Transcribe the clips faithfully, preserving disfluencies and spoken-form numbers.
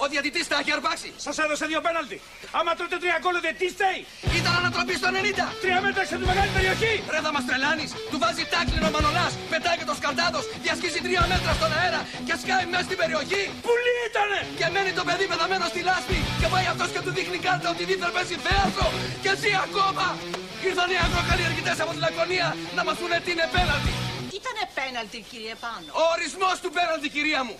Ο διαιτητής τα έχει αρπάξει. Σας έδωσε δύο πέναλτι. Άμα τρώτε τρία γκολ, δεν τι στέει. Ήταν ανατροπή στο ενενήντα. Τρία μέτρα σε τη μεγάλη περιοχή. Ρε θα μας τρελάνεις. Του βάζει τάκλινο Μανολάς. Πετάει και το σκαρτάδος. Διασχίζει τρία μέτρα στον αέρα. Και σκάει μέσα στην περιοχή. Πουλί ήτανε. Και μένει το παιδί πεθαμένο στη λάσπη. Και πάει αυτός και του δείχνει κάρτα ότι δίθεν παίζει θέατρο. Και ζει ακόμα. Ήρθαν οι αγροκαλλιεργητές από τη Λακωνία να μας πούνε τι είναι πέναλτι. Ήτανε πέναλτι, κύριε Πάνο. Ο ορισμός του πέναλτι, κυρία μου.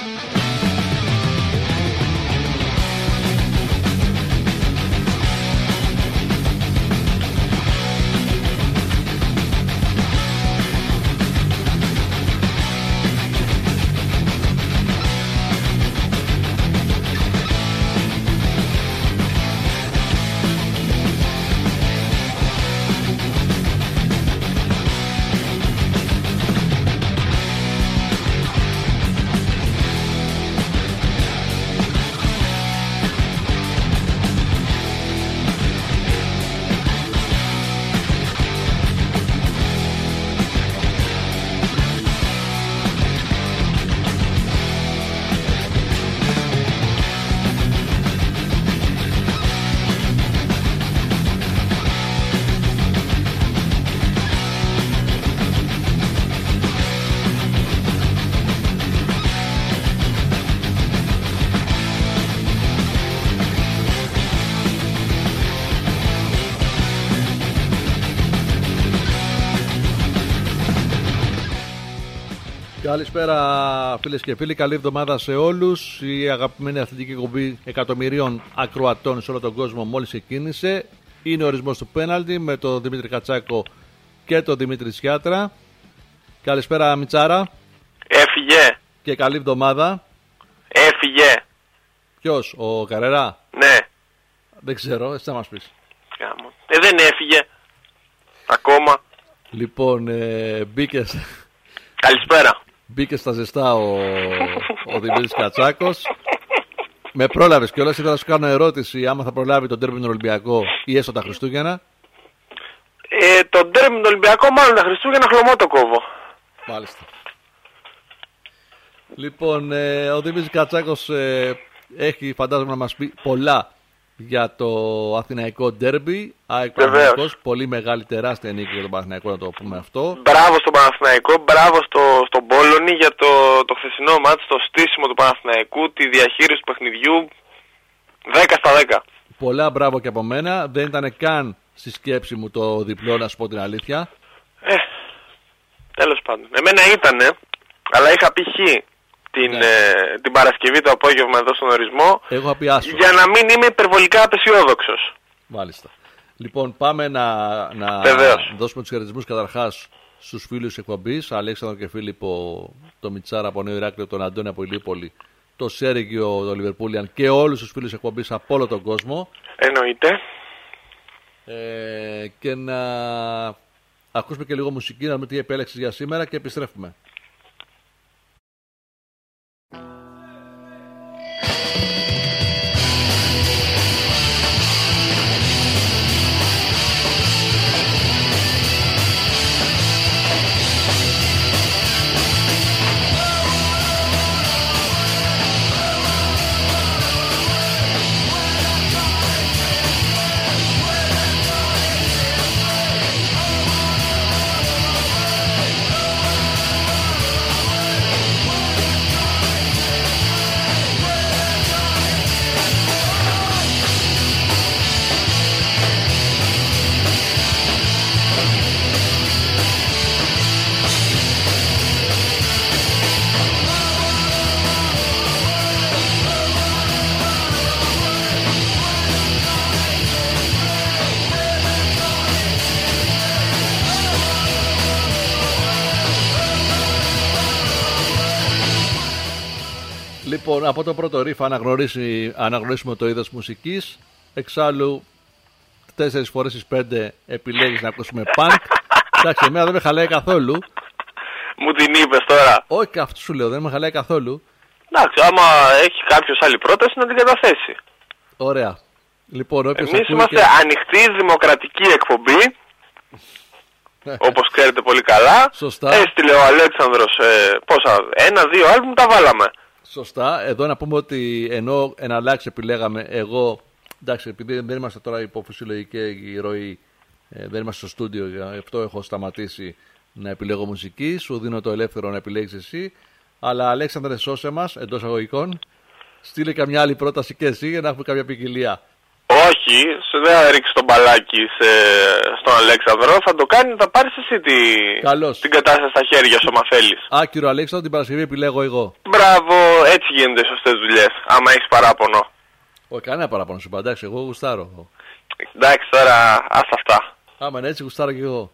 Καλησπέρα φίλες και φίλοι, καλή εβδομάδα σε όλους. Η αγαπημένη αθλητική εκπομπή εκατομμυρίων ακροατών σε όλο τον κόσμο μόλις εκκίνησε. Είναι ο ορισμός του πέναλτι με τον Δημήτρη Κατσάκο και τον Δημήτρη Σιάτρα. Καλησπέρα Μιτσάρα. Έφυγε. Και καλή εβδομάδα. Έφυγε. Ποιος, ο Καρερά? Ναι. Δεν ξέρω, εσύ θα μας πεις. Ε, δεν έφυγε. Ακόμα. Λοιπόν, ε, μπήκε... Καλησπέρα. Μπήκε στα ζεστά ο, ο Δημήτρης Κατσάκος. Με πρόλαβες κιόλας, ήθελα να σου κάνω ερώτηση άμα θα προλάβει τον ντέρμπι με τον Ολυμπιακό ή έστω τα Χριστούγεννα. Ε, τον ντέρμπι με τον Ολυμπιακό μάλλον τα Χριστούγεννα χλωμό το κόβω. Μάλιστα. Λοιπόν, ε, ο Δημήτρης Κατσάκος ε, έχει φαντάζομαι να μας πει πολλά για το αθηναϊκό ντέρμπι. Παναθηναϊκός, πολύ μεγάλη τεράστια νίκη για τον Παναθηναϊκό, να το πούμε αυτό. Μπράβο στον Παναθηναϊκό, μπράβο στο, στον Πόλωνη για το, το χθεσινό μάτς, το στήσιμο του Παναθηναϊκού, τη διαχείριση του παιχνιδιού. δέκα στα δέκα. Πολλά μπράβο και από μένα. Δεν ήταν καν στη σκέψη μου το διπλό, να σου πω την αλήθεια. Ε, τέλος πάντων. Εμένα ήτανε, αλλά είχα πει χ. Την, ναι. ε, την Παρασκευή το απόγευμα εδώ στον ορισμό. Εγώ πει άσο. Για να μην είμαι υπερβολικά απεσιόδοξος. Μάλιστα. Λοιπόν, πάμε να, να δώσουμε τους χαιρετισμούς καταρχάς στους φίλους εκπομπής. Αλέξανδρο και Φίλιππο, το Μιτσάρα από Νέο Ηράκλειο, τον Αντώνη από Ηλιούπολη, το Σέργιο, το Λιβερπούλιαν και όλους τους φίλους εκπομπής από όλο τον κόσμο. Εννοείται. Ε, και να ακούσουμε και λίγο μουσική, να δούμε τι επέλεξες για σήμερα και επιστρέφουμε. Λοιπόν, από το πρώτο ρίφ αναγνωρίσουμε το είδος μουσικής. Εξάλλου, τέσσερις φορές στις πέντε επιλέγεις να ακούσουμε punk. Εντάξει, εμένα δεν με χαλάει καθόλου. Μου την είπες τώρα. Όχι, αυτό σου λέω, δεν με χαλάει καθόλου. Εντάξει, άμα έχει κάποιος άλλη πρόταση να την καταθέσει. Ωραία. Λοιπόν, εμείς είμαστε και... ανοιχτή δημοκρατική εκπομπή. Όπως ξέρετε πολύ καλά. Σωστά. Έστειλε ο Αλέξανδρος ε, πόσα, ένα-δύο άλμπουμ τα βάλαμε. Σωστά. Εδώ να πούμε ότι ενώ εναλλάξει επιλέγαμε εγώ. Εντάξει, επειδή δεν είμαστε τώρα υπό φυσιολογική ροή, ε, δεν είμαστε στο στούντιο, γι' αυτό έχω σταματήσει να επιλέγω μουσική. Σου δίνω το ελεύθερο να επιλέγεις εσύ. Αλλά Αλέξανδρε, σώσε μας εντός αγωγικών. Στείλε καμιά άλλη πρόταση και εσύ για να έχουμε κάποια ποικιλία. Όχι, σου δεν θα ρίξει το μπαλάκι σε, στον Αλέξανδρο. Θα το κάνει, θα πάρεις εσύ τη, την κατάσταση στα χέρια σου, άμα θέλεις. Άκυρο, Αλέξανδρο, την Παρασκευή επιλέγω εγώ. Μπράβο, έτσι γίνονται οι σωστές δουλειές. Άμα έχεις παράπονο. Όχι, κανένα παράπονο σου, εντάξει, εγώ γουστάρω. Εντάξει, τώρα ας αυτά. Άμα είναι έτσι, γουστάρω κι εγώ.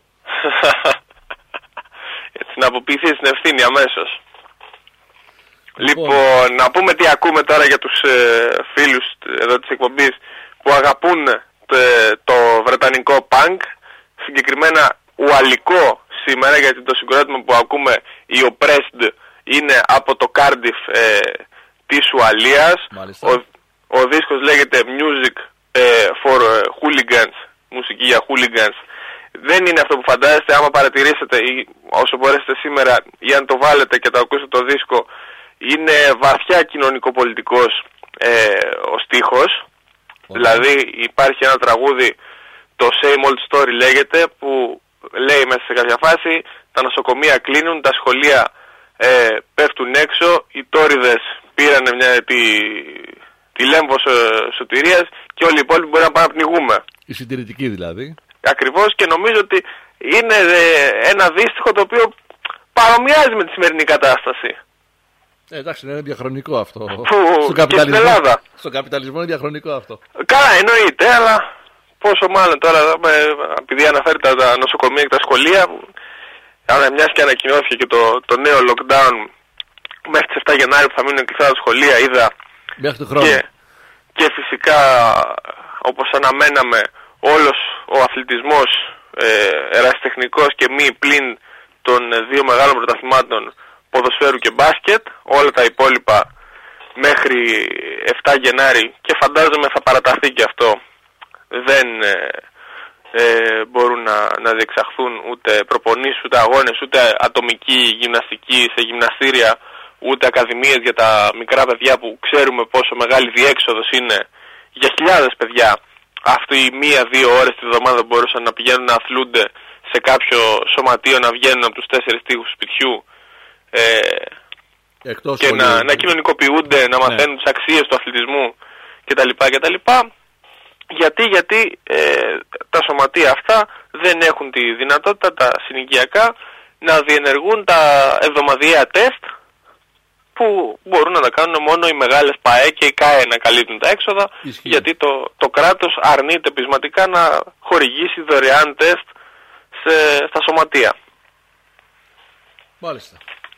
Έτσι, να αποποιηθείς την ευθύνη αμέσως. Λοιπόν, λοιπόν, να πούμε τι ακούμε τώρα για τους ε, φίλους εδώ της εκπομπής που αγαπούν το, το βρετανικό punk, συγκεκριμένα ουαλικό σήμερα, γιατί το συγκρότημα που ακούμε, η Oppressed, είναι από το Cardiff ε, της Ουαλίας. Ο, ο δίσκος λέγεται Music ε, for Hooligans, μουσική για hooligans. Δεν είναι αυτό που φαντάζεστε. Άμα παρατηρήσετε ή όσο μπορέσετε σήμερα ή αν το βάλετε και το ακούσετε το δίσκο, είναι βαθιά κοινωνικοπολιτικός ε, ο στίχος. Oh. Δηλαδή υπάρχει ένα τραγούδι, το Same Old Story λέγεται, που λέει μέσα σε κάποια φάση τα νοσοκομεία κλείνουν, τα σχολεία ε, πέφτουν έξω, οι τόριδες πήραν μια, τη, τη λέμβο σωτηρίας και όλοι οι υπόλοιποι μπορεί να πάνε να πνιγούμε. Η συντηρητική δηλαδή. Ακριβώς, και νομίζω ότι είναι ε, ένα δύστιχο το οποίο παρομοιάζει με τη σημερινή κατάσταση. Ε, εντάξει, είναι διαχρονικό αυτό. Που, στον καπιταλισμό, και στην Ελλάδα. Στον καπιταλισμό είναι διαχρονικό αυτό. Καλά, εννοείται, αλλά πόσο μάλλον τώρα, επειδή αναφέρεται τα νοσοκομεία και τα σχολεία, άρα μιας και ανακοινώθηκε και το, το νέο lockdown μέχρι τις εφτά Γενάρη που θα μείνουν κλειστά τα σχολεία, είδα. Μέχρι το χρόνο. Και, και φυσικά, όπως αναμέναμε, όλος ο αθλητισμός ε, ερασιτεχνικός και μη πλην των δύο μεγάλων πρωταθλημάτων ποδοσφαίρου και μπάσκετ, όλα τα υπόλοιπα μέχρι εφτά Γενάρη, και φαντάζομαι θα παραταθεί και αυτό, δεν ε, ε, μπορούν να, να διεξαχθούν ούτε προπονήσεις, ούτε αγώνες, ούτε ατομική γυμναστική σε γυμναστήρια, ούτε ακαδημίες για τα μικρά παιδιά που ξέρουμε πόσο μεγάλη διέξοδος είναι για χιλιάδες παιδιά. Αυτή οι μία-δύο ώρες τη βδομάδα μπορούσαν να πηγαίνουν να αθλούνται σε κάποιο σωματείο, να βγαίνουν από τους τέσσερις τοίχους του σπιτιού ε, και να, να κοινωνικοποιούνται, να μαθαίνουν ναι. τις αξίες του αθλητισμού κτλ. κτλ. Γιατί, γιατί ε, τα σωματεία αυτά δεν έχουν τη δυνατότητα, τα συνοικιακά, να διενεργούν τα εβδομαδιαία τεστ που μπορούν να τα κάνουν μόνο οι μεγάλες ΠΑΕ και οι ΚΑΕ να καλύπτουν τα έξοδα. Ισχύει. Γιατί το, το κράτος αρνείται πεισματικά να χορηγήσει δωρεάν τεστ σε, στα σωματεία. Μάλιστα.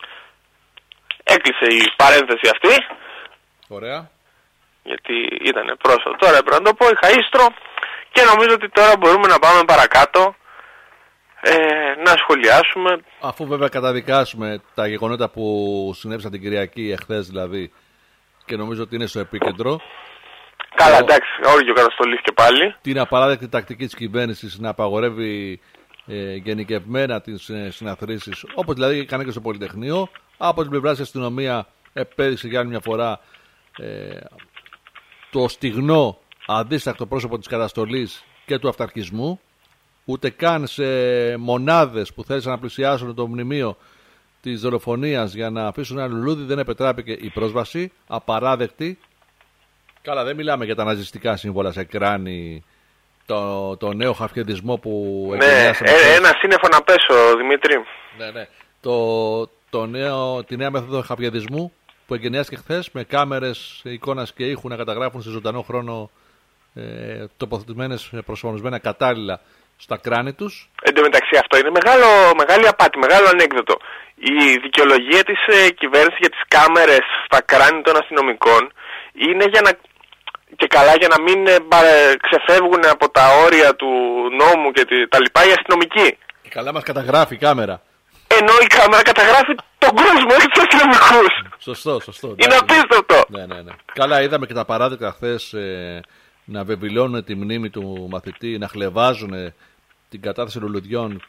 Έκλεισε η παρένθεση αυτή. Ωραία. Γιατί ήταν πρόσφατο. Τώρα έπρεπε να το πω, είχα ίστρο, και νομίζω ότι τώρα μπορούμε να πάμε παρακάτω. Ε, να σχολιάσουμε. Αφού βέβαια καταδικάσουμε τα γεγονότα που συνέβησαν την Κυριακή, εχθές δηλαδή, και νομίζω ότι είναι στο επίκεντρο. Καλά, το... εντάξει, όργιο καταστολής και πάλι. Την απαράδεκτη τακτική της κυβέρνησης να απαγορεύει ε, γενικευμένα τις ε, συναθρήσεις, όπως δηλαδή έκανε και στο Πολυτεχνείο. Από την πλευρά της αστυνομία επέδειξε για άλλη μια φορά ε, το στιγνό αντίστακτο πρόσωπο της καταστολής και του αυταρχισμού. Ούτε καν σε μονάδες που θέλησαν να πλησιάσουν το μνημείο της δολοφονίας για να αφήσουν ένα λουλούδι δεν επετράπηκε η πρόσβαση. Απαράδεκτη. Καλά, δεν μιλάμε για τα ναζιστικά σύμβολα σε κράνη, το, το νέο χαφιεδισμό που... Ναι, ε, ένα σύννεφο να πέσω, Δημήτρη. Ναι, ναι. Το, το νέο, τη νέα μέθοδο χαφιεδισμού που εγκαινιάστηκε χθες με κάμερες εικόνας και ήχου να καταγράφουν σε ζωντανό χρόνο ε, τοποθετημένες, προσαρμοσμένα κατάλληλα στα κράνη τους. Εν τω μεταξύ αυτό είναι μεγάλο, μεγάλη απάτη, μεγάλο ανέκδοτο. Η δικαιολογία της ε, κυβέρνησης για τις κάμερες στα κράνη των αστυνομικών είναι για να, και καλά για να μην ε, ξεφεύγουν από τα όρια του νόμου και τα λοιπά οι αστυνομικοί. Και καλά μας καταγράφει η κάμερα. Ενώ η κάμερα καταγράφει τον κόσμο, όχι τους αστυνομικούς. Σωστό, σωστό. Είναι απίστευτο. Ναι, ναι, ναι. Καλά, είδαμε και τα παράδειγμα χθες ε, να βεβηλώνουν τη μνήμη του μαθητή, να χλεβάζουν την κατάθεση λουλουδιών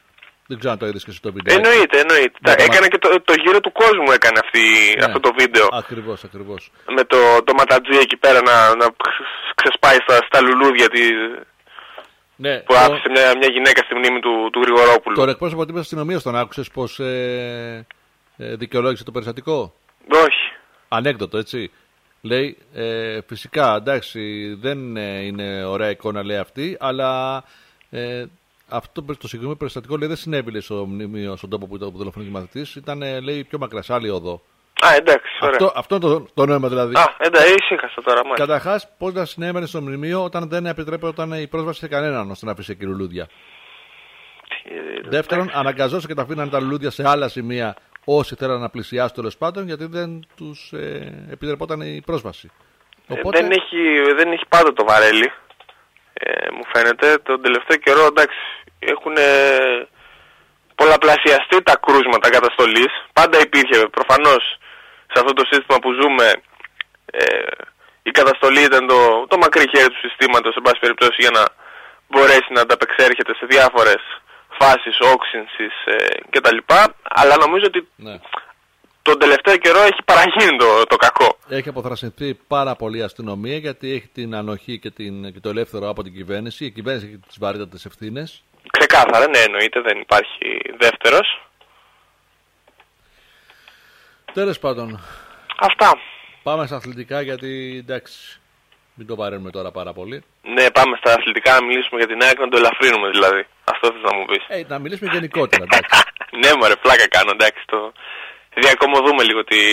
Δεν ξέρω αν το είδες και στο βίντεο. Εννοείται, εννοείται. Ναι, έκανε και το, το γύρο του κόσμου έκανε αυτή, ναι, αυτό το βίντεο. Ακριβώς, ακριβώς. Με το, το ματατζή εκεί πέρα να, να ξεσπάει στα, στα λουλούδια τη, ναι, που το... άφησε μια, μια γυναίκα στη μνήμη του, του Γρηγορόπουλου. Τον εκπρόσωπο της αστυνομίας τον άκουσες πως ε, ε, δικαιολόγησε το περιστατικό? Όχι. Ανέκδοτο, έτσι. Λέει, ε, φυσικά, εντάξει, δεν είναι ωραία εικόνα, λέει αυτή, αλλά ε, αυτό το συγκεκριμένο περιστατικό, λέει, δεν συνέβη, λέει, στο μνημείο, στον τόπο που ήταν ο δολοφονικός μαθητής. Ήταν, λέει, πιο μακριά, σε άλλη οδό. Α, εντάξει, ωραία. Αυτό, αυτό είναι το, το νόημα, δηλαδή. Α, εντάξει, ήσυχασα τώρα, μάλιστα. Καταρχάς, πώς να συνέβαινε στο μνημείο όταν δεν επιτρέπονταν η πρόσβαση σε κανέναν ώστε να αφήσει εκεί λουλούδια. Δεύτερον, αναγκαζόταν και τα αφήναν τα λουλούδια σε άλλα σημεία όσοι θέλαν να πλησιάσουν, τέλος πάντων, γιατί δεν τους ε, επιτρεπόταν η πρόσβαση. Οπότε... Ε, δεν, έχει, δεν έχει πάντα το βαρέλι, ε, μου φαίνεται. Τον τελευταίο καιρό, εντάξει, έχουν ε, πολλαπλασιαστεί τα κρούσματα καταστολής. Πάντα υπήρχε, προφανώς, σε αυτό το σύστημα που ζούμε, ε, η καταστολή ήταν το, το μακρύ χέρι του συστήματος, σε πάση περιπτώσει, για να μπορέσει να ανταπεξέρχεται σε διάφορες φάσεις όξυνσης ε, κτλ. Αλλά νομίζω ότι ναι, τον τελευταίο καιρό έχει παραγίνει το, το κακό. Έχει αποθρασινθεί πάρα πολύ η αστυνομία, γιατί έχει την ανοχή και, την, και το ελεύθερο από την κυβέρνηση. Η κυβέρνηση έχει τις βαρύτατες ευθύνες. Ξεκάθαρα, ναι, εννοείται, δεν υπάρχει δεύτερος. Τέλος πάντων. Αυτά. Πάμε στα αθλητικά, γιατί εντάξει, μην το βαραίνουμε τώρα πάρα πολύ. Ναι, πάμε στα αθλητικά να μιλήσουμε για την ΑΕΚ, να το ελαφρύνουμε δηλαδή. Αυτό θες να μου πεις. Ε, να μιλήσουμε γενικότερα, εντάξει. Ναι, μωρέ, πλάκα κάνω, εντάξει. Το... Διακομωδούμε λίγο τη...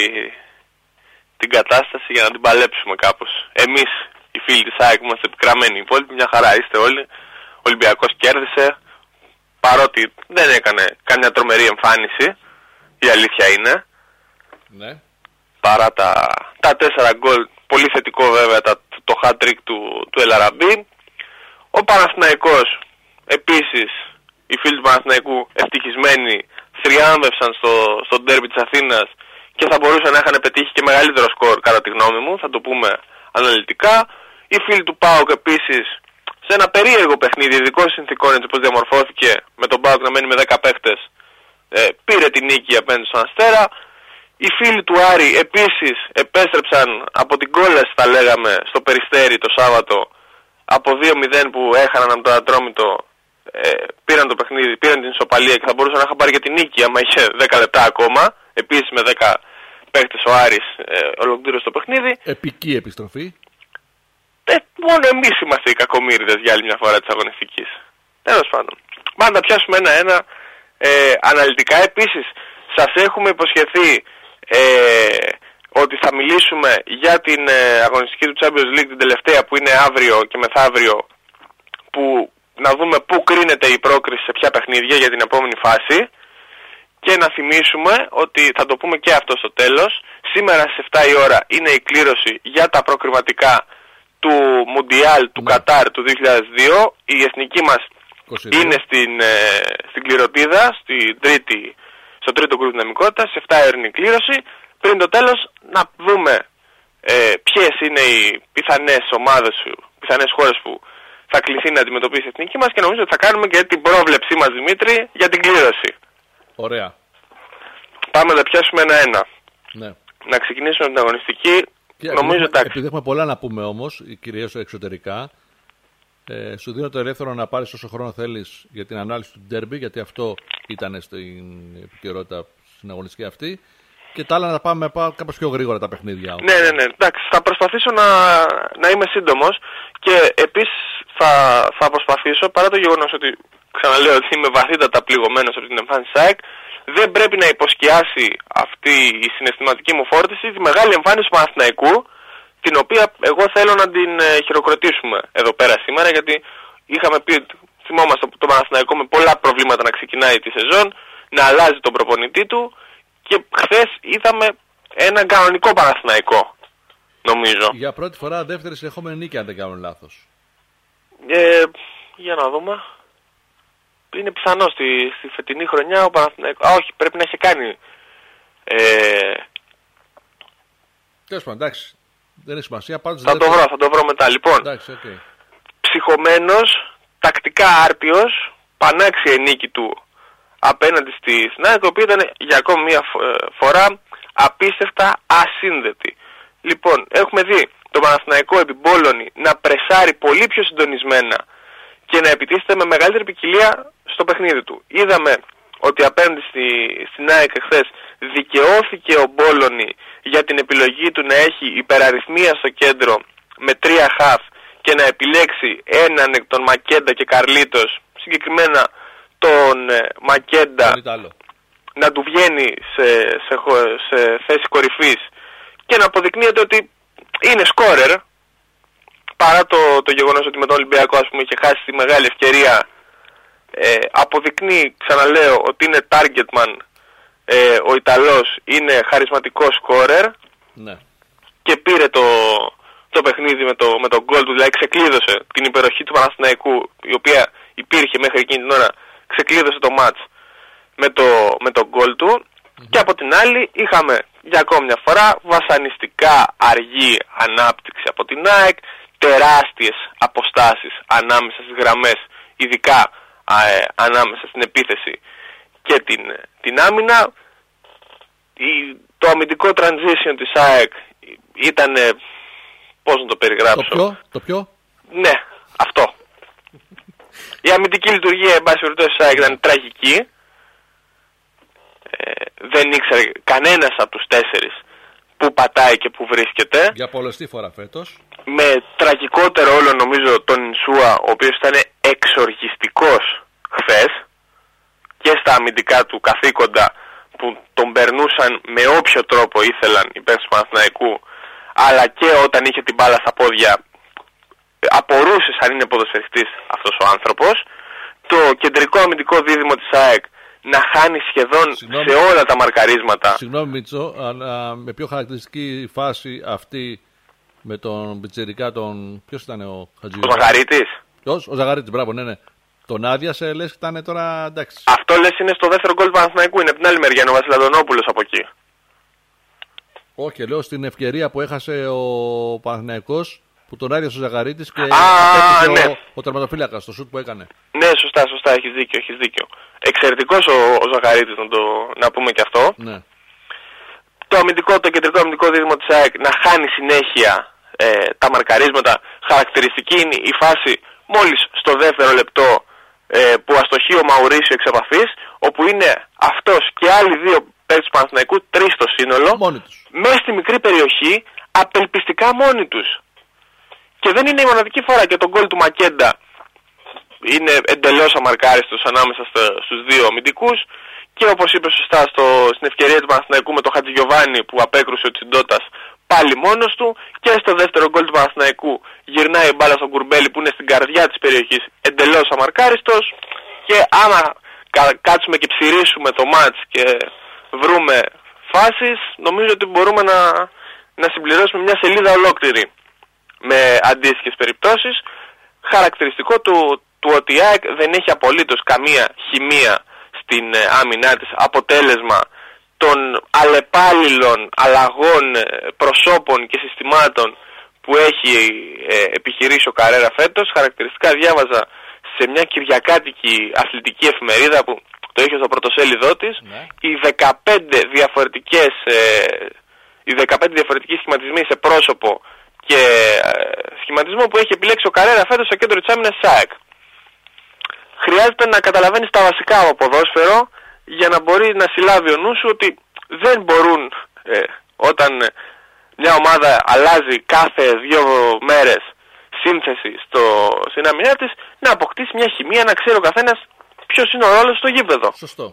την κατάσταση για να την παλέψουμε κάπως. Εμείς, οι φίλοι της ΑΕΚ, είμαστε επικραμμένοι. Οι υπόλοιποι μια χαρά είστε όλοι. Ο Ολυμπιακός κέρδισε, παρότι δεν έκανε καμιά τρομερή εμφάνιση. Η αλήθεια είναι. Ναι. Παρά τα, τα τέσσερα γκολ, πολύ θετικό βέβαια τα, το hat-trick του, του Ελαραμπή. Ο Παναθηναϊκός, επίσης, οι φίλοι του Παναθηναϊκού ευτυχισμένοι, θριάμβευσαν στο, στο ντέρμπι της Αθήνας και θα μπορούσαν να είχαν πετύχει και μεγαλύτερο σκορ, κατά τη γνώμη μου, θα το πούμε αναλυτικά. Οι φίλοι του ΠΑΟΚ επίσης, σε ένα περίεργο παιχνίδι, ειδικών συνθηκών, έτσι όπως διαμορφώθηκε, με τον ΠΑΟΚ να μένει με δέκα παίχτες, ε, πήρε την νίκη απέναντι στον Αστέρα. Οι φίλοι του Άρη επίσης επέστρεψαν από την κόλαση, θα λέγαμε, στο Περιστέρι το Σάββατο, από δύο μηδέν που έχαναν από το Ατρόμητο, ε, πήραν το παιχνίδι, πήραν την ισοπαλία και θα μπορούσαν να είχαν πάρει και την νίκη άμα είχε δέκα λεπτά ακόμα. Επίσης με δέκα παίχτες ο Άρης ε, ολοκλήρωσε το παιχνίδι. Επική επιστροφή. Ε, μόνο εμείς είμαστε οι κακομοίριδες για άλλη μια φορά της αγωνιστικής. Τέλος πάντων. Πάντα πιάσουμε ένα-ένα ε, αναλυτικά. Επίσης σας έχουμε υποσχεθεί ε, ότι θα μιλήσουμε για την ε, αγωνιστική του Champions League, την τελευταία, που είναι αύριο και μεθαύριο, που να δούμε πού κρίνεται η πρόκριση, σε ποια παιχνίδια για την επόμενη φάση. Και να θυμίσουμε ότι, θα το πούμε και αυτό στο τέλος, σήμερα στις επτά η ώρα είναι η κλήρωση για τα προκριματικά του Μουντιάλ του ναι. Κατάρ του δύο χιλιάδες δύο. Η εθνική μας είκοσι δύο είναι στην, ε, στην κληροτίδα, στην τρίτη, στο τρίτο γκρουπ δυναμικότητας. Σε επτά η ώρα είναι η κλήρωση. Πριν το τέλος να δούμε ε, ποιες είναι οι πιθανές ομάδες, πιθανές χώρες που θα κληθεί να αντιμετωπίσει η εθνική μας, και νομίζω ότι θα κάνουμε και την πρόβλεψή μας, Δημήτρη, για την κλήρωση. Ωραία. Πάμε να πιάσουμε ένα-ένα. Ναι. Να ξεκινήσουμε με την αγωνιστική. Και νομίζω επειδή, επειδή έχουμε πολλά να πούμε όμως, κυρίως εξωτερικά, ε, σου δίνω το ελεύθερο να πάρεις όσο χρόνο θέλεις για την ανάλυση του ντέρμπι, γιατί αυτό ήταν στην επικαιρότητα στην αγωνιστική αυτή. Και τα άλλα να τα πάμε κάπως πιο γρήγορα τα παιχνίδια. Ναι, ναι, ναι. Εντάξει, θα προσπαθήσω να, να είμαι σύντομος και επίσης θα, θα προσπαθήσω, παρά το γεγονός ότι ξαναλέω ότι είμαι βαθύτατα πληγωμένος από την εμφάνιση ΣΑΕΚ, δεν πρέπει να υποσκιάσει αυτή η συναισθηματική μου φόρτιση τη μεγάλη εμφάνιση του Παναθηναϊκού, την οποία εγώ θέλω να την χειροκροτήσουμε εδώ πέρα σήμερα, γιατί είχαμε πει, θυμόμαστε το Παναθηναϊκό με πολλά προβλήματα να ξεκινάει τη σεζόν, να αλλάζει τον προπονητή του, και χθες είδαμε έναν κανονικό Παναθηναϊκό, νομίζω. Για πρώτη φορά δεύτερη συνεχόμενη νίκη, αν δεν κάνω λάθος. Ε, για να δούμε. Είναι πιθανό στη, στη φετινή χρονιά ο Παναθηναϊκός. Α, όχι, πρέπει να έχει κάνει. Ε... Τέλος πάντων, εντάξει. Δεν έχει σημασία. Πάντως θα δεν... το βρω, θα το βρω μετά. Λοιπόν, εντάξει, okay. Ψυχωμένος, τακτικά άρτιος, πανάξια νίκη του απέναντι στη ΣΝΑΕΚ, η οποία ήταν για ακόμη μια φορά απίστευτα ασύνδετη. Λοιπόν, έχουμε δει τον Παναθηναϊκό επί Μπόλωνη να πρεσάρει πολύ πιο συντονισμένα και να επιτίθεται με μεγαλύτερη ποικιλία στο παιχνίδι του. Είδαμε ότι απέναντι στη, στην ΑΕΚ εχθές δικαιώθηκε ο Μπόλωνη για την επιλογή του να έχει υπεραριθμία στο κέντρο με τρία χαφ και να επιλέξει έναν εκ των Μακέντα και Καρλίτος, συγκεκριμένα τον ε, Μακέντα, να του βγαίνει σε, σε, σε θέση κορυφής και να αποδεικνύεται ότι είναι σκόρερ, παρά το, το γεγονός ότι με τον Ολυμπιακό, ας πούμε, είχε χάσει τη μεγάλη ευκαιρία. Ε, αποδεικνύει, ξαναλέω, ότι είναι target man, ε, ο Ιταλός, είναι χαρισματικός σκόρερ, ναι. Και πήρε το, το παιχνίδι με το, με το γκολ του, δηλαδή ξεκλείδωσε την υπεροχή του Παναθηναϊκού, η οποία υπήρχε μέχρι εκείνη την ώρα, ξεκλείδωσε το μάτς με το, με το γκολ του, mm-hmm. Και από την άλλη είχαμε για ακόμη μια φορά βασανιστικά αργή ανάπτυξη από την ΑΕΚ, τεράστιες αποστάσεις ανάμεσα στις γραμμές, ειδικά ε, ανάμεσα στην επίθεση και την, την άμυνα. Η, το αμυντικό transition της ΑΕΚ ήταν, πώς να το περιγράψω. Το ποιο, το ποιο? Ναι, αυτό. Η αμυντική λειτουργία, εν πάση περιπτώσει, της ΑΕΚ ήταν τραγική. Ε, δεν ήξερε κανένας από τους τέσσερις που πατάει και που βρίσκεται. Για πολλωστή φορά φέτος. Με τραγικότερο όλο, νομίζω, τον Ινσούα, ο οποίος ήταν εξοργιστικός χθες και στα αμυντικά του καθήκοντα, που τον περνούσαν με όποιο τρόπο ήθελαν οι παίκτες του Παναθηναϊκού, αλλά και όταν είχε την μπάλα στα πόδια απορούσες αν είναι ποδοσφαιριστής αυτός ο άνθρωπος. Το κεντρικό αμυντικό δίδυμο της ΑΕΚ να χάνει σχεδόν Συγγνώμη. σε όλα τα μαρκαρίσματα. Συγγνώμη Μίτσο, αλλά με πιο χαρακτηριστική φάση αυτή με τον Πιτσιρικά, τον... ποιος ήταν ο Χατζηγιοβάνη? Ο Ζαγαρίτης. Ποιος? Ο Ζαγαρίτης, μπράβο, ναι, ναι. Τον άδειασε, λες, ήταν τώρα εντάξει. Αυτό λες είναι στο δεύτερο γκολ του Παναθηναϊκού, είναι από την άλλη μεριά, είναι ο Βασιλαντονόπουλος από εκεί. Όχι, λέω στην ευκαιρία που έχασε ο Παναθηναϊκός, που τον άδειασε ο Ζαγαρίτης και Α, ναι. ο, ο τερματοφύλακας, το σουτ που έκανε. Ναι, σωστά, σωστά, έχεις δίκιο, έχεις δίκιο. Εξαιρετικός ο, ο Ζαγαρίτης, να, το, να πούμε και αυτό. Ναι. Το αμυντικό, το κεντρικό αμυντικό δίδυμο της ΑΕΚ να χάνει συνέχεια ε, τα μαρκαρίσματα. Χαρακτηριστική είναι η φάση μόλις στο δεύτερο λεπτό ε, που αστοχεί ο Μαουρίσιο εξ επαφής, όπου είναι αυτός και άλλοι δύο παίκτες του Παναθηναϊκού, τρεις στο σύνολο, μέσα στη μικρή περιοχή, απελπιστικά μόνοι τους. Και δεν είναι η μοναδική φορά, και το γκολ του Μακέντα είναι εντελώς αμαρκάριστος ανάμεσα στο, στους δύο αμυντικούς. Και όπως είπε σωστά, στο, στην ευκαιρία του Παναθηναϊκού με τον Χατζηγιοβάνη που απέκρουσε ο Τσιντότας πάλι μόνος του, και στο δεύτερο γκολ του Παναθηναϊκού γυρνάει η μπάλα στον Κουρμπέλη που είναι στην καρδιά της περιοχής, εντελώς αμαρκάριστος. Και άμα κα, κάτσουμε και ψηρίσουμε το μάτς και βρούμε φάσεις, νομίζω ότι μπορούμε να, να συμπληρώσουμε μια σελίδα ολόκληρη με αντίστοιχες περιπτώσεις. Χαρακτηριστικό του, του ότι η ΑΕΚ δεν έχει απολύτως καμία χημεία στην άμυνά της, αποτέλεσμα των αλλεπάλληλων αλλαγών προσώπων και συστημάτων που έχει ε, επιχειρήσει ο Καρέρα φέτος. Χαρακτηριστικά διάβαζα σε μια κυριακάτικη αθλητική εφημερίδα που το είχε στο πρωτοσέλιδό της, ναι. οι δεκαπέντε διαφορετικές ε, οι δεκαπέντε διαφορετικοί σχηματισμοί σε πρόσωπο και ε, σχηματισμό που έχει επιλέξει ο Καρέρα φέτος στο κέντρο της άμυνας της ΑΕΚ. Χρειάζεται να καταλαβαίνεις τα βασικά από ποδόσφαιρο για να μπορεί να συλλάβει ο νου σου ότι δεν μπορούν ε, όταν μια ομάδα αλλάζει κάθε δύο μέρες σύνθεση στο, στην άμυνά της, να αποκτήσει μια χημεία, να ξέρει ο καθένας ποιος είναι ο ρόλος στο γήπεδο. Σωστό.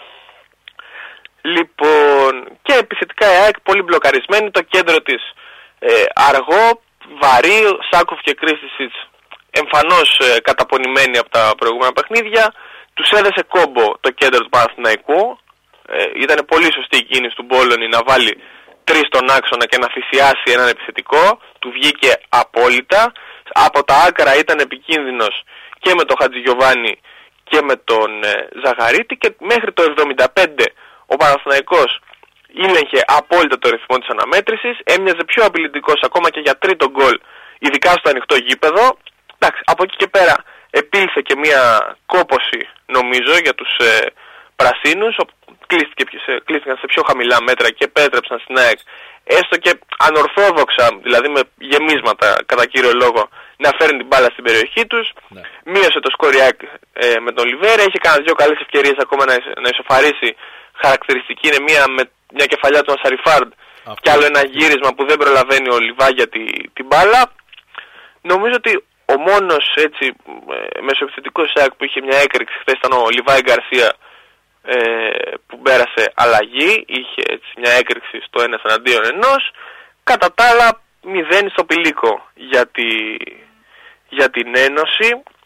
Λοιπόν, και επιθετικά η ΑΕΚ πολύ μπλοκαρισμένη, το κέντρο της ε, αργό, βαρύ, Σάκοφ και Κρίστησιτς εμφανώς ε, καταπονημένοι από τα προηγούμενα παιχνίδια. Τους έδεσε κόμπο το κέντρο του Παναθηναϊκού. Ε, ήταν πολύ σωστή η κίνηση του Μπόλωνη να βάλει τρεις στον άξονα και να θυσιάσει έναν επιθετικό. Του βγήκε απόλυτα. Από τα άκρα ήταν επικίνδυνος και με τον Χατζηγιοβάνη και με τον ε, Ζαγαρίτη, και μέχρι το εβδομήντα πέντε ο Παναθηναϊκός ήλεγχε απόλυτα το ρυθμό της αναμέτρησης. Έμοιαζε πιο απειλητικός ακόμα και για τρίτο γκολ, ειδικά στο ανοιχτό γήπεδο. Εντάξει, από εκεί και πέρα επήλθε και μια κόπωση, νομίζω, για τους ε, πρασίνους, κλείστηκε, κλείστηκαν σε πιο χαμηλά μέτρα και επέτρεψαν στην ΑΕΚ, έστω και ανορθόδοξα, δηλαδή με γεμίσματα κατά κύριο λόγο, να φέρνει την μπάλα στην περιοχή τους. Ναι. Μείωσε το σκορ η ΑΕΚ ε, με τον Λιβέρα, είχε κάνει δύο καλές ευκαιρίες ακόμα να, να ισοφαρίσει. Χαρακτηριστική είναι μία με μια κεφαλιά του Ασαριφάρντ και άλλο ένα γύρισμα που δεν προλαβαίνει ο Λιβά για τη, την μπάλα. Νομίζω ότι ο μόνος έτσι μεσοεπιθετικός ΑΕΚ που είχε μια έκρηξη χθες ήταν ο Λιβάη Γκαρσία, ε, που πέρασε αλλαγή, είχε έτσι μια έκρηξη στο ένας εναντίον ενός. Κατά τα άλλα μηδέν στο πηλίκο για, τη, για την Ένωση.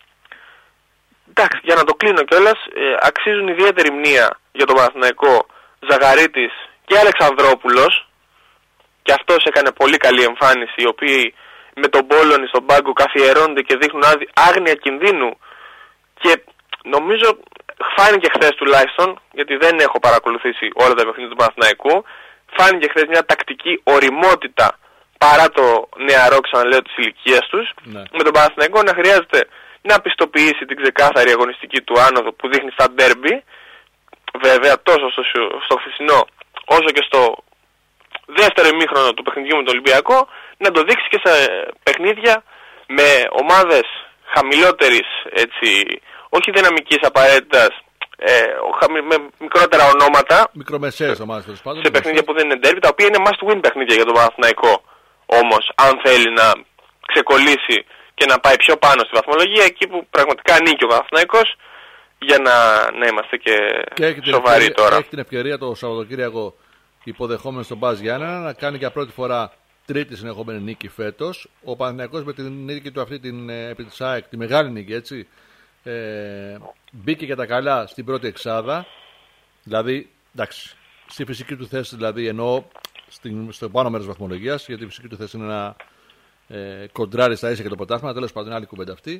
Εντάξει, για να το κλείνω κιόλας, ε, αξίζουν ιδιαίτερη μνήα για τον Παναθηναϊκό Ζαγαρίτης και Αλεξανδρόπουλος, και αυτός έκανε πολύ καλή εμφάνιση, οι οποίοι με τον Πόλωνη στον πάγκο καθιερώνονται και δείχνουν άγνοια κινδύνου, και νομίζω φάνηκε χθες τουλάχιστον, γιατί δεν έχω παρακολουθήσει όλα τα παιχνίδια του Παναθηναϊκού, φάνηκε χθες μια τακτική ωριμότητα παρά το νεαρό, ξαναλέω, της ηλικίας τους, ναι. Με τον Παναθηναϊκό να χρειάζεται να πιστοποιήσει την ξεκάθαρη αγωνιστική του άνοδο που δείχνει στα ντέρμπι, βέβαια τόσο στο, στο χθεσινό όσο και στο δεύτερο ημίχρονο του παιχνιδιού με τον Ολυμπιακό, να το δείξει και σε παιχνίδια με ομάδες χαμηλότερης, έτσι, όχι δυναμικής απαραίτητας, ε, με μικρότερα ονόματα, μικρομεσαίες ομάδες, πάντων, σε παιχνίδια που δεν είναι ντέρμπι, τα οποία είναι must win παιχνίδια για τον Παναθηναϊκό. Όμως αν θέλει να ξεκολλήσει και να πάει πιο πάνω στη βαθμολογία, εκεί που πραγματικά ανήκει ο Παναθηναϊκός, για να, να είμαστε και, και σοβαροί ευκαιρία, τώρα. Έχει την ευκαιρία το Σαββατοκύριακο, υποδεχόμενο στον Μπάζ Γιάννενα, να κάνει για πρώτη φορά τρίτη συνεχόμενη νίκη φέτος. Ο Παναθηναϊκός με την νίκη του αυτή την, επί της ΑΕΚ, τη μεγάλη νίκη, έτσι, ε, μπήκε και τα καλά στην πρώτη εξάδα. Δηλαδή, εντάξει, στη φυσική του θέση, δηλαδή εννοώ στην, στο πάνω μέρος της βαθμολογίας, γιατί η φυσική του θέση είναι να ε, κοντράρει στα ίσα και το πρωτάθλημα. Τέλος πάντων, άλλη κουβέντα αυτή.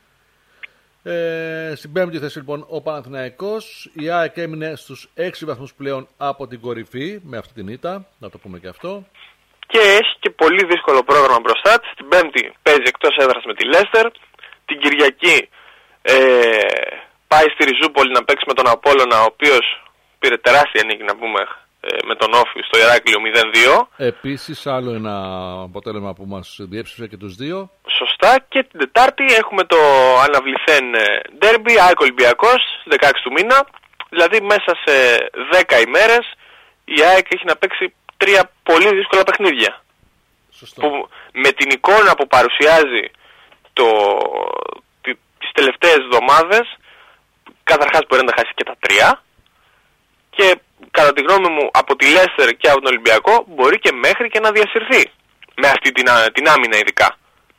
Ε, στην πέμπτη θέση λοιπόν ο Παναθηναϊκός. Η ΑΕΚ έμεινε στους έξι βαθμούς πλέον από την κορυφή με αυτή την ήττα, να το πούμε και αυτό. Και έχει και πολύ δύσκολο πρόγραμμα μπροστά της. Την πέμπτη παίζει εκτός έδρας με τη Λέστερ. Την Κυριακή ε, πάει στη Ριζούπολη να παίξει με τον Απόλλωνα, ο οποίος πήρε τεράστια νίκη, να πούμε, ε, με τον Όφη στο Ηράκλειο μηδέν δύο. Επίσης άλλο ένα αποτέλεσμα που μας διέψευσε και τους δύο. Σωστά. Και την Τετάρτη έχουμε το αναβληθέν ντέρμπι ΑΕΚ Ολυμπιακός δεκαέξι του μήνα. Δηλαδή μέσα σε δέκα ημέρες η ΑΕΚ έχει να παίξει τρία πολύ δύσκολα παιχνίδια. Σωστό. Που με την εικόνα που παρουσιάζει το, τις τελευταίες εβδομάδες, καταρχάς μπορεί να τα χάσει και τα τρία, και κατά τη γνώμη μου από τη Λέστερ και από τον Ολυμπιακό μπορεί και μέχρι και να διασυρθεί με αυτή την, την άμυνα ειδικά.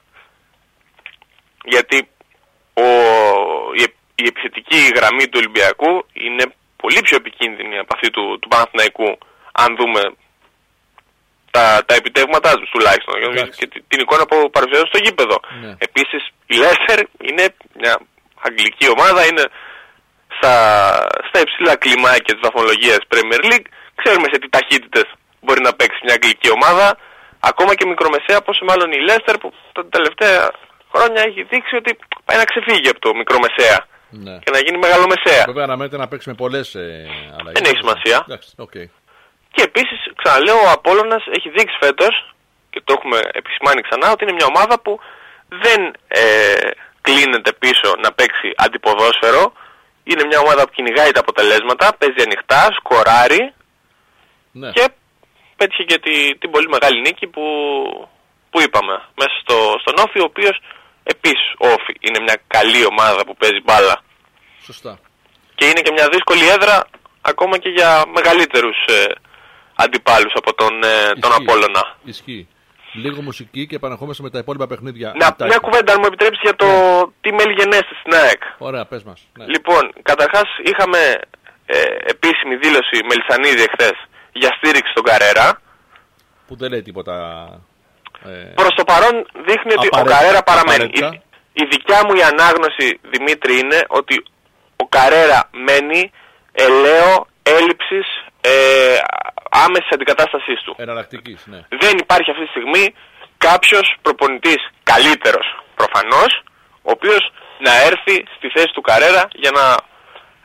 Γιατί ο, η, η επιθετική γραμμή του Ολυμπιακού είναι πολύ πιο επικίνδυνη από αυτή του, του Παναθηναϊκού, αν δούμε τα, τα επιτεύγματά τους τουλάχιστον, yeah. και την, την εικόνα που παρουσιάζουν στο γήπεδο. Yeah. Επίσης η Λέστερ είναι μια αγγλική ομάδα, είναι στα, στα υψηλά κλιμάκια της βαθμολογίας Premier League. Ξέρουμε σε τι ταχύτητες μπορεί να παίξει μια αγγλική ομάδα, ακόμα και μικρομεσαία, πόσο μάλλον η Λέστερ που τα τελευταία χρόνια έχει δείξει ότι πάει να ξεφύγει από το μικρομεσαία, ναι, και να γίνει μεγαλομεσαία. Βέβαια αναμένεται να παίξει με πολλές ε, αλλαγές. Δεν έχει σημασία. Okay. Και επίσης, ξαναλέω, ο Απόλλωνας έχει δείξει φέτος, και το έχουμε επισημάνει ξανά, ότι είναι μια ομάδα που δεν ε, κλείνεται πίσω να παίξει αντιποδόσφαιρο. Είναι μια ομάδα που κυνηγάει τα αποτελέσματα, παίζει ανοιχτά, σκοράρει, ναι, και πέτυχε και τη, την πολύ μεγάλη νίκη που, που είπαμε μέσα στο, στον Όφη, ο οποίος επίσης Όφη είναι μια καλή ομάδα που παίζει μπάλα. Σωστά. Και είναι και μια δύσκολη έδρα ακόμα και για μεγαλύτερους ε, αντιπάλους από τον, ε, τον Απόλλωνα. Ισχύει. Λίγο μουσική και επαναρχόμαστε με τα υπόλοιπα παιχνίδια. Να, μια κουβέντα, αν μου επιτρέψει, για το yeah. τι μέλη γενέστε στην ΑΕΚ. Ωραία, πες μας. Ναι. Λοιπόν, καταρχάς είχαμε ε, επίσημη δήλωση Μελισσανίδη εχθές για στήριξη στον Καρέρα. Που δεν λέει τίποτα. Ε... Προς το παρόν δείχνει ότι ο Καρέρα παραμένει. Η, η δικιά μου η ανάγνωση, Δημήτρη, είναι ότι ο Καρέρα μένει ελαίο έλλειψης ε, άμεσης αντικατάστασής του. Εναλλακτικής, ναι. Δεν υπάρχει αυτή τη στιγμή κάποιος προπονητής καλύτερος προφανώς, ο οποίος να έρθει στη θέση του Καρέρα για να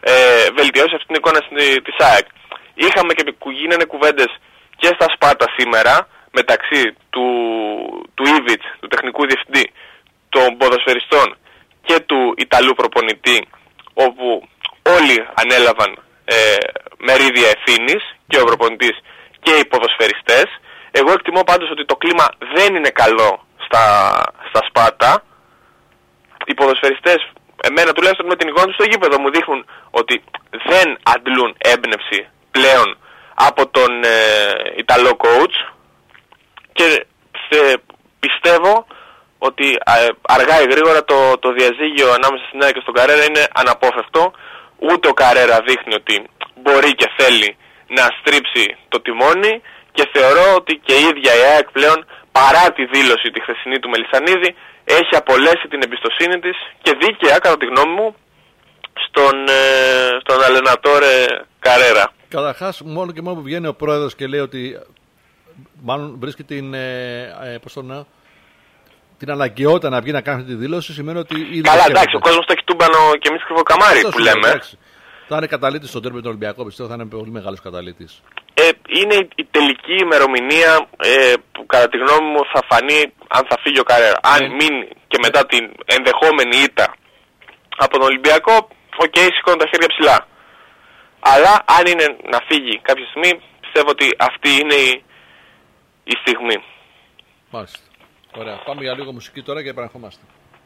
ε, βελτιώσει αυτή την εικόνα της ΑΕΚ. Είχαμε και γίνανε κουβέντες και στα Σπάρτα σήμερα μεταξύ του, του Ήβιτς, του τεχνικού διευθυντή, των ποδοσφαιριστών και του Ιταλού προπονητή, όπου όλοι ανέλαβαν ε, μερίδια ευθύνης, και ο προπονητής και οι ποδοσφαιριστές. Εγώ εκτιμώ πάντως ότι το κλίμα δεν είναι καλό στα, στα Σπάρτα. Οι ποδοσφαιριστές, εμένα τουλάχιστον με την εικόνα του στο γήπεδο, μου δείχνουν ότι δεν αντλούν έμπνευση πλέον από τον ε, Ιταλό coach, και ε, πιστεύω ότι ε, αργά ή γρήγορα το, το διαζύγιο ανάμεσα στην ΑΕΚ και στον Καρέρα είναι αναπόφευκτο. Ούτε ο Καρέρα δείχνει ότι μπορεί και θέλει να στρίψει το τιμόνι, και θεωρώ ότι και η ίδια η ΑΕΚ πλέον, παρά τη δήλωση τη χθεσινή του Μελισσανίδη, έχει απολέσει την εμπιστοσύνη της, και δίκαια κατά τη γνώμη μου, στον, ε, στον Αλενατόρε Καρέρα. Καταρχάς, μόνο και μόνο που βγαίνει ο πρόεδρος και λέει ότι μάλλον βρίσκει την, ε, ε, πώς το να, την αναγκαιότητα να βγει να κάνει αυτή τη δήλωση, σημαίνει ότι ήδη. Καλά, εντάξει, ο κόσμος το έχει τούμπανο και εμείς κρυβοκαμάρι που λέμε. Εντάξει. Θα είναι καταλήτης στον τέρμι του Ολυμπιακού, πιστεύω θα είναι πολύ μεγάλος καταλήτης. Ε, είναι η τελική ημερομηνία ε, που κατά τη γνώμη μου θα φανεί αν θα φύγει ο Καρέρα. Αν Ναι. μείνει και μετά την ενδεχόμενη ήττα από τον Ολυμπιακό, οκ, okay, σηκώνω τα χέρια ψηλά. Αλλά αν είναι να φύγει κάποια στιγμή, πιστεύω ότι αυτή είναι η, η στιγμή. Μάλιστα. Ωραία. Πάμε για λίγο μουσική τώρα και επαναρχόμαστε.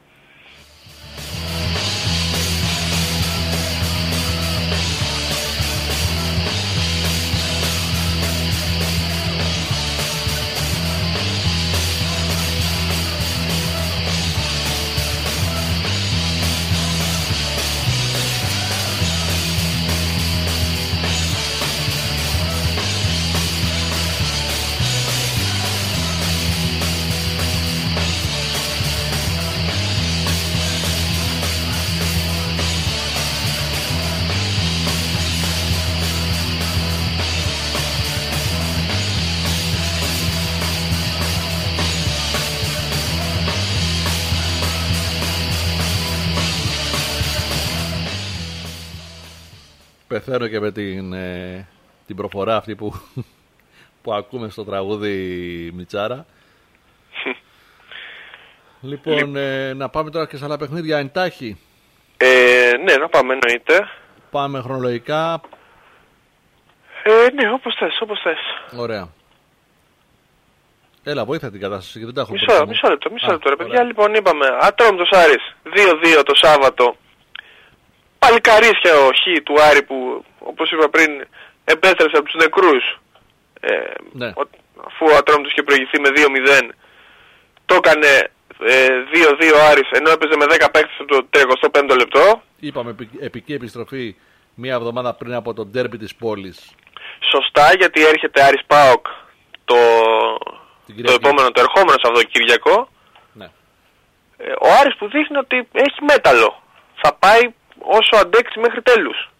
Πεθαίνω και με την, ε, την προφορά αυτή που, που ακούμε στο τραγούδι Μιτσάρα. Λοιπόν, ε, να πάμε τώρα και σε άλλα παιχνίδια εντάχει. Ε, ναι, να πάμε, εννοείται. Πάμε χρονολογικά. Ε, ναι, όπως θες, όπως θες. Ωραία. Έλα, βοήθα την κατάσταση γιατί δεν τα έχω Μισό, μπροστά μου. μισό λεπτό, μισό Α, λεπτό ρε ωραία. παιδιά. Λοιπόν, είπαμε, Ατρόμητος Άρης δύο δύο το Σάββατο. Παλικαρίσια ο Χ του Άρη που, όπως είπα πριν, επέστρεψε από τους νεκρούς. Ε, Ναι. ο, αφού ο Ατρόμητος είχε προηγηθεί με δύο μηδέν. Το έκανε ε, δύο δύο Άρης, ενώ έπαιζε με δέκα παίκτες από το τριακοστό πέμπτο λεπτό. Είπαμε επι- επική επιστροφή μία εβδομάδα πριν από το ντέρμπι της πόλης. Σωστά, γιατί έρχεται Άρης ΠΑΟΚ το, Την το Κυριακή. επόμενο, το ερχόμενο Σαββατοκύριακο. Ναι. Ε, ο Άρης που δείχνει ότι έχει μέταλλο. Θα πάει όσο αντέξει μέχρι τέλους.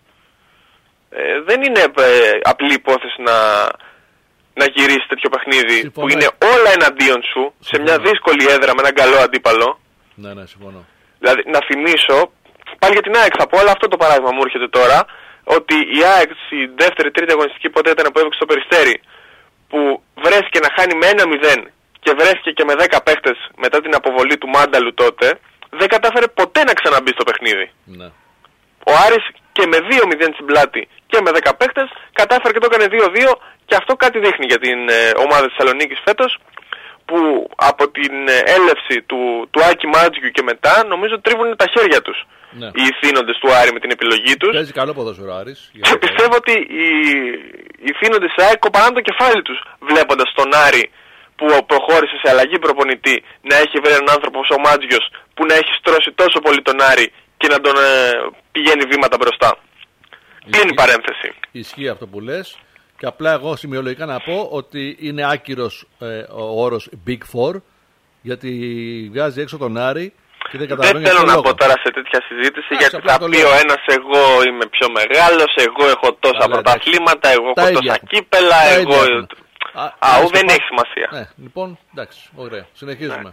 Ε, δεν είναι ε, απλή υπόθεση να, να γυρίσει τέτοιο παιχνίδι. Συμφωνώ. Που είναι όλα εναντίον σου, σε Συμφωνώ. μια δύσκολη έδρα με έναν καλό αντίπαλο. Ναι, ναι, συμφωνώ. Δηλαδή, να θυμίσω, πάλι για την ΑΕΚ θα πω, αλλά αυτό το παράδειγμα μου έρχεται τώρα, ότι η ΑΕΚ στη δεύτερη, τρίτη αγωνιστική ποτέ ήταν που έπαιξε στο Περιστέρι, που βρέθηκε να χάνει με ένα μηδέν και βρέθηκε και με δέκα παίχτες μετά την αποβολή του Μάνταλου τότε, δεν κατάφερε ποτέ να ξαναμπεί στο παιχνίδι. Ναι. Ο Άρης και με δύο μηδέν στην πλάτη και με δέκα παίχτες κατάφερε και το έκανε δύο δύο, και αυτό κάτι δείχνει για την ε, ομάδα της Θεσσαλονίκης φέτος, που από την ε, έλευση του, του Άκη Μάτζιου και μετά νομίζω τρίβουν τα χέρια τους Ναι. οι ηθήνοντες του Άρη με την επιλογή τους. Παίζει καλό ποδόσφαιρο ο Άρης. Και πιστεύω ότι οι, οι ηθήνοντες της ΑΕΚ κοπανάνε το κεφάλι τους βλέποντας τον Άρη που προχώρησε σε αλλαγή προπονητή να έχει βρει έναν άνθρωπο όπως ο Μάτζιος που να έχει στρώσει τόσο πολύ τον Άρη και να τον ε, πηγαίνει βήματα μπροστά. Κλείνει η παρένθεση. Ισχύει αυτό που λες. Και απλά εγώ σημειολογικά να πω ότι είναι άκυρος ε, ο όρος Big Four, γιατί βγάζει έξω τον Άρη και δεν Δεν καταλαβαίνει θέλω για ποιο να λόγο. πω τώρα σε τέτοια συζήτηση, Εντάξει, γιατί απλά θα το πει λέω. ο ένας εγώ είμαι πιο μεγάλος, εγώ έχω τόσα Καλά, εντάξει. πρωταθλήματα, εγώ Τα έχω ίδια τόσα έχουν. κύπελα, Τα εγώ... ίδια έχουν. Α, Αού ας το δεν πάω. έχει σημασία. Ναι, λοιπόν, εντάξει, ωραία. Συνεχίζουμε.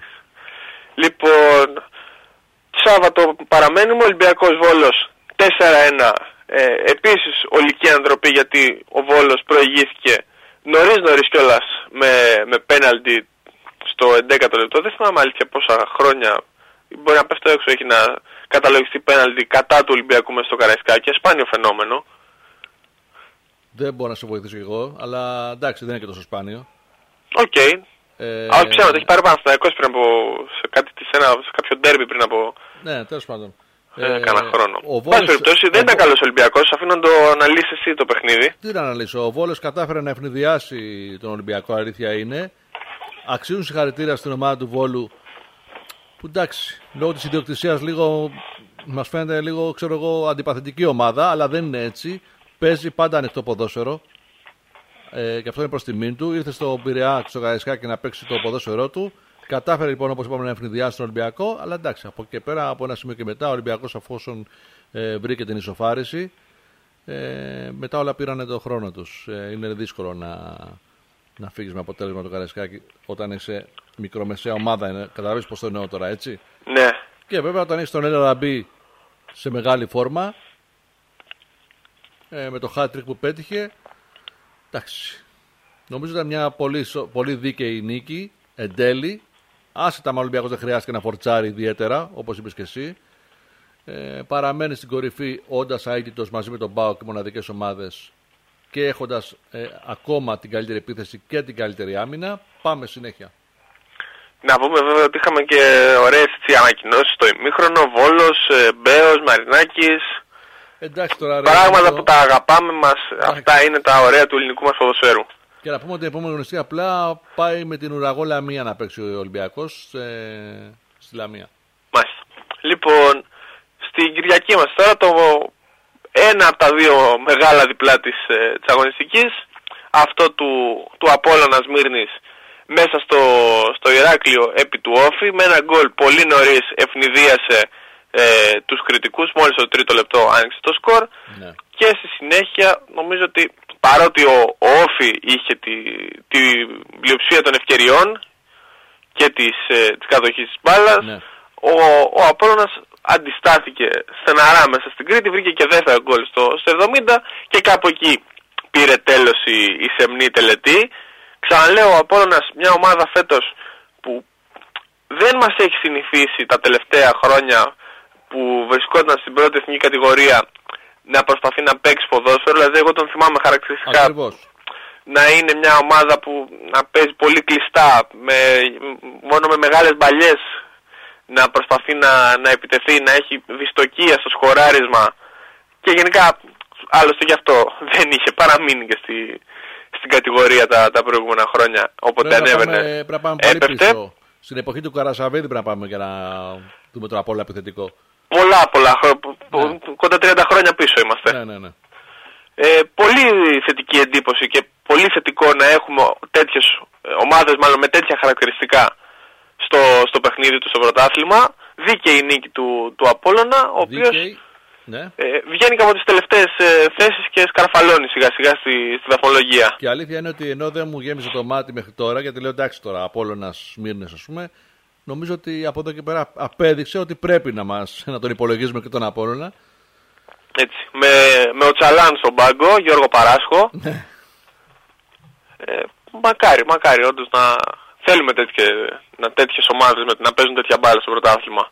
Λοιπόν, Σάββατο παραμένουμε, Ολυμπιακός Βόλος τέσσερα ένα Ε, επίσης ολική ανατροπή, γιατί ο Βόλος προηγήθηκε νωρίς νωρίς κιόλας με, με πέναλτι στο έντεκατο λεπτό. Δεν θυμάμαι αλήθεια πόσα χρόνια, μπορεί να πέφτω έξω, έχει να καταλογιστεί πέναλτι κατά του Ολυμπιακού μέσα στο Καραϊσκάκι. Σπάνιο φαινόμενο. Δεν μπορώ να σε βοηθήσω εγώ, αλλά εντάξει, δεν είναι και τόσο σπάνιο. Οκ. Okay. Ε... Α, ξέρω, το έχει πάρει πάνω στο πριν από σε, κάτι, σε, ένα, σε κάποιο ντέρμπι πριν από... Ναι, τέλος πάντων. Ε, κάνα χρόνο. Ο Βόλος... περιπτώσει, δεν ο... ήταν καλός Ολυμπιακός, αφήνω να το αναλύσεις εσύ το παιχνίδι. Τι να αναλύσω, ο Βόλος κατάφερε να ευνηδιάσει τον Ολυμπιακό, αλήθεια είναι. Αξίζουν συγχαρητήρια στην ομάδα του Βόλου, που εντάξει, λόγω της ιδιοκτησίας λίγο, μας φαίνεται λίγο, ξέρω εγώ, αντιπαθητική ομάδα, αλλά δεν είναι έτσι. Παίζει πάντα ανοιχτό ποδόσφαιρο. Ε, και αυτό είναι προς τιμήν του. Ήρθε στο Πειραιά, στο Καραϊσκάκι, να παίξει το ποδόσφαιρό του. Κατάφερε λοιπόν, όπως είπαμε, να ευνηδιάσει τον Ολυμπιακό. Αλλά εντάξει, από εκεί πέρα, από ένα σημείο και μετά, ο Ολυμπιακός, αφόσον ε, βρήκε την ισοφάριση, ε, μετά όλα πήραν τον χρόνο τους. Ε, είναι δύσκολο να, να φύγεις με αποτέλεσμα το Καραϊσκάκι όταν είσαι μικρομεσαία ομάδα. Καταλαβαίνεις πώς το εννοώ τώρα, έτσι. Ναι. Και βέβαια, όταν έχεις τον Έλα Ραμπή σε μεγάλη φόρμα, ε, με το hat-trick που πέτυχε. Εντάξει. Νομίζω ήταν μια πολύ, πολύ δίκαιη νίκη εν τέλει. Άσχετα με ο Ολυμπιακός δεν χρειάστηκε να φορτσάρει ιδιαίτερα, όπως είπες και εσύ. Ε, παραμένει στην κορυφή όντας αίτητος μαζί με τον ΠΑΟΚ και μοναδικές ομάδες και έχοντας ε, ακόμα την καλύτερη επίθεση και την καλύτερη άμυνα. Πάμε συνέχεια. Να πούμε βέβαια ότι είχαμε και ωραίες ανακοινώσεις στο ημίχρονο. Βόλος, ε, Μπέος, Μαρινάκης. Εντάξει, τώρα, πράγματα ρε, που τα αγαπάμε μας. Εντάξει. Αυτά είναι τα ωραία του ελληνικού μας ποδοσφαίρου. Και να πούμε ότι η επόμενη γνωστή απλά πάει με την Ουραγό Λαμία να παίξει ο Ολυμπιακός ε, στη Λαμία. Μάλιστα. Λοιπόν, στην Κυριακή μας τώρα το ένα από τα δύο μεγάλα διπλά της, ε, της αγωνιστικής, αυτό του, του Απόλλωνα Σμύρνης μέσα στο, στο Ηράκλειο επί του Όφη, με ένα γκολ πολύ νωρίς ευνηδίασε ε, τους κριτικούς, μόλις το τρίτο λεπτό άνοιξε το σκορ. Ναι. Και στη συνέχεια νομίζω ότι παρότι ο, ο Όφη είχε τη, τη πλειοψηφία των ευκαιριών και της, ε, της κατοχής της μπάλας, ναι. ο, ο Απόλλωνας αντιστάθηκε στεναρά μέσα στην Κρήτη, βρήκε και δεύτερο γκολ στο, στο εβδομήντα και κάπου εκεί πήρε τέλος η, η σεμνή τελετή. Ξαναλέω, ο Απόλλωνας μια ομάδα φέτος που δεν μας έχει συνηθίσει τα τελευταία χρόνια που βρισκόταν στην πρώτη εθνική κατηγορία να προσπαθεί να παίξει ποδόσφαιρο. Δηλαδή εγώ τον θυμάμαι χαρακτηριστικά Ακριβώς. να είναι μια ομάδα που να παίζει πολύ κλειστά, με, μόνο με μεγάλες μπαλιές, να προσπαθεί να, να επιτεθεί, να έχει δυστοκία στο σκοράρισμα και γενικά άλλωστε γι' αυτό δεν είχε παραμείνει και στη, στην κατηγορία τα, τα προηγούμενα χρόνια, όποτε πρέπει ανέβαινε να πάμε, πρέπει να πάμε πολύ έπεφτε. Πίσω. Στην εποχή του Καρασαβίδη πρέπει να πάμε για να δούμε τον Απόλλωνα επιθετικό. Πολλά πολλά χρόνια, ναι. Κοντά τριάντα χρόνια πίσω είμαστε. Ναι, ναι, ναι. Ε, πολύ θετική εντύπωση και πολύ θετικό να έχουμε τέτοιες ομάδες μάλλον με τέτοια χαρακτηριστικά στο, στο παιχνίδι του στο πρωτάθλημα. Δίκαιη η νίκη του, του Απόλλωνα, ο οποίος ναι. ε, βγαίνει από τις τελευταίες ε, θέσεις και σκαρφαλώνει σιγά σιγά στη, στη βαθμολογία. Και η αλήθεια είναι ότι ενώ δεν μου γέμισε το μάτι μέχρι τώρα, γιατί λέω εντάξει τώρα Απόλλωνας Σμύρνης ας πούμε, νομίζω ότι από εδώ και πέρα απέδειξε ότι πρέπει να, μας, να τον υπολογίζουμε και τον Απόλλωνα. Έτσι, με, με ο Τσαλάν στον πάγκο, Γιώργο Παράσχο. ε, μακάρι, μακάρι όντως να θέλουμε τέτοιες, να, τέτοιες ομάδες με, να παίζουν τέτοια μπάλα στο πρωτάθλημα.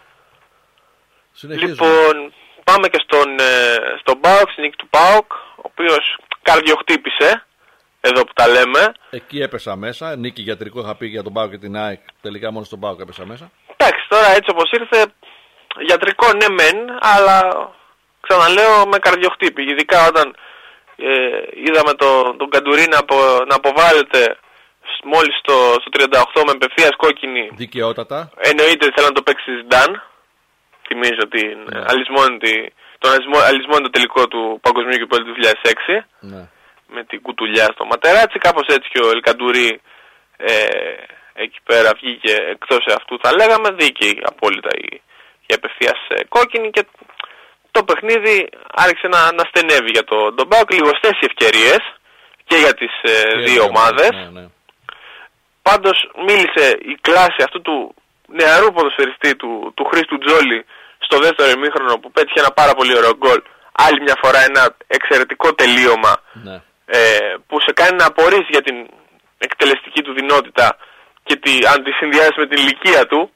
Λοιπόν, πάμε και στον, ε, στον ΠΑΟΚ, στην νίκη του ΠΑΟΚ, ο οποίος καρδιοχτύπησε, εδώ που τα λέμε. Εκεί έπεσα μέσα, νίκη γιατρικό είχα πει για τον ΠΑΟΚ και την ΑΕΚ, τελικά μόνο στον ΠΑΟΚ έπεσα μέσα. Εντάξει, τώρα έτσι όπως ήρθε, γιατρικό ναι μεν, αλλά ξαναλέω με καρδιοχτύπη, ειδικά όταν ε, είδαμε τον, τον Καντουρί να, απο, να αποβάλλεται μόλις στο, στο τριάντα οκτώ με απευθείας κόκκινη. Δικαιότατα. Εννοείται θέλει να το παίξει Ζιντάν. Θυμίζω την ναι. αλυσμόνητη, τον αλυσμόνητο τελικό του Παγκοσμίου Κυπέλλου του δύο χιλιάδες έξι. Ναι. Με την κουτουλιά στο ματεράτσι. Κάπως έτσι και ο Ελκαντουρί ε, εκεί πέρα βγήκε εκτός αυτού, θα λέγαμε. Δίκαιη απόλυτα η, η απευθείας ε, κόκκινη και το παιχνίδι άρχισε να, να στενεύει για τον το ΠΑΟΚ. Λιγοστές οι ευκαιρίες και για τις ε, και δύο ομάδες. Ναι, ναι. Πάντως μίλησε η κλάση αυτού του νεαρού ποδοσφαιριστή του, του Χρήστου Τζόλη στο δεύτερο ημίχρονο που πέτυχε ένα πάρα πολύ ωραίο γκολ άλλη μια φορά ένα εξαιρετικό τελείωμα, ναι. ε, που σε κάνει να απορείς για την εκτελεστική του δυνότητα και τη, αν τη συνδυάσεις με την ηλικία του.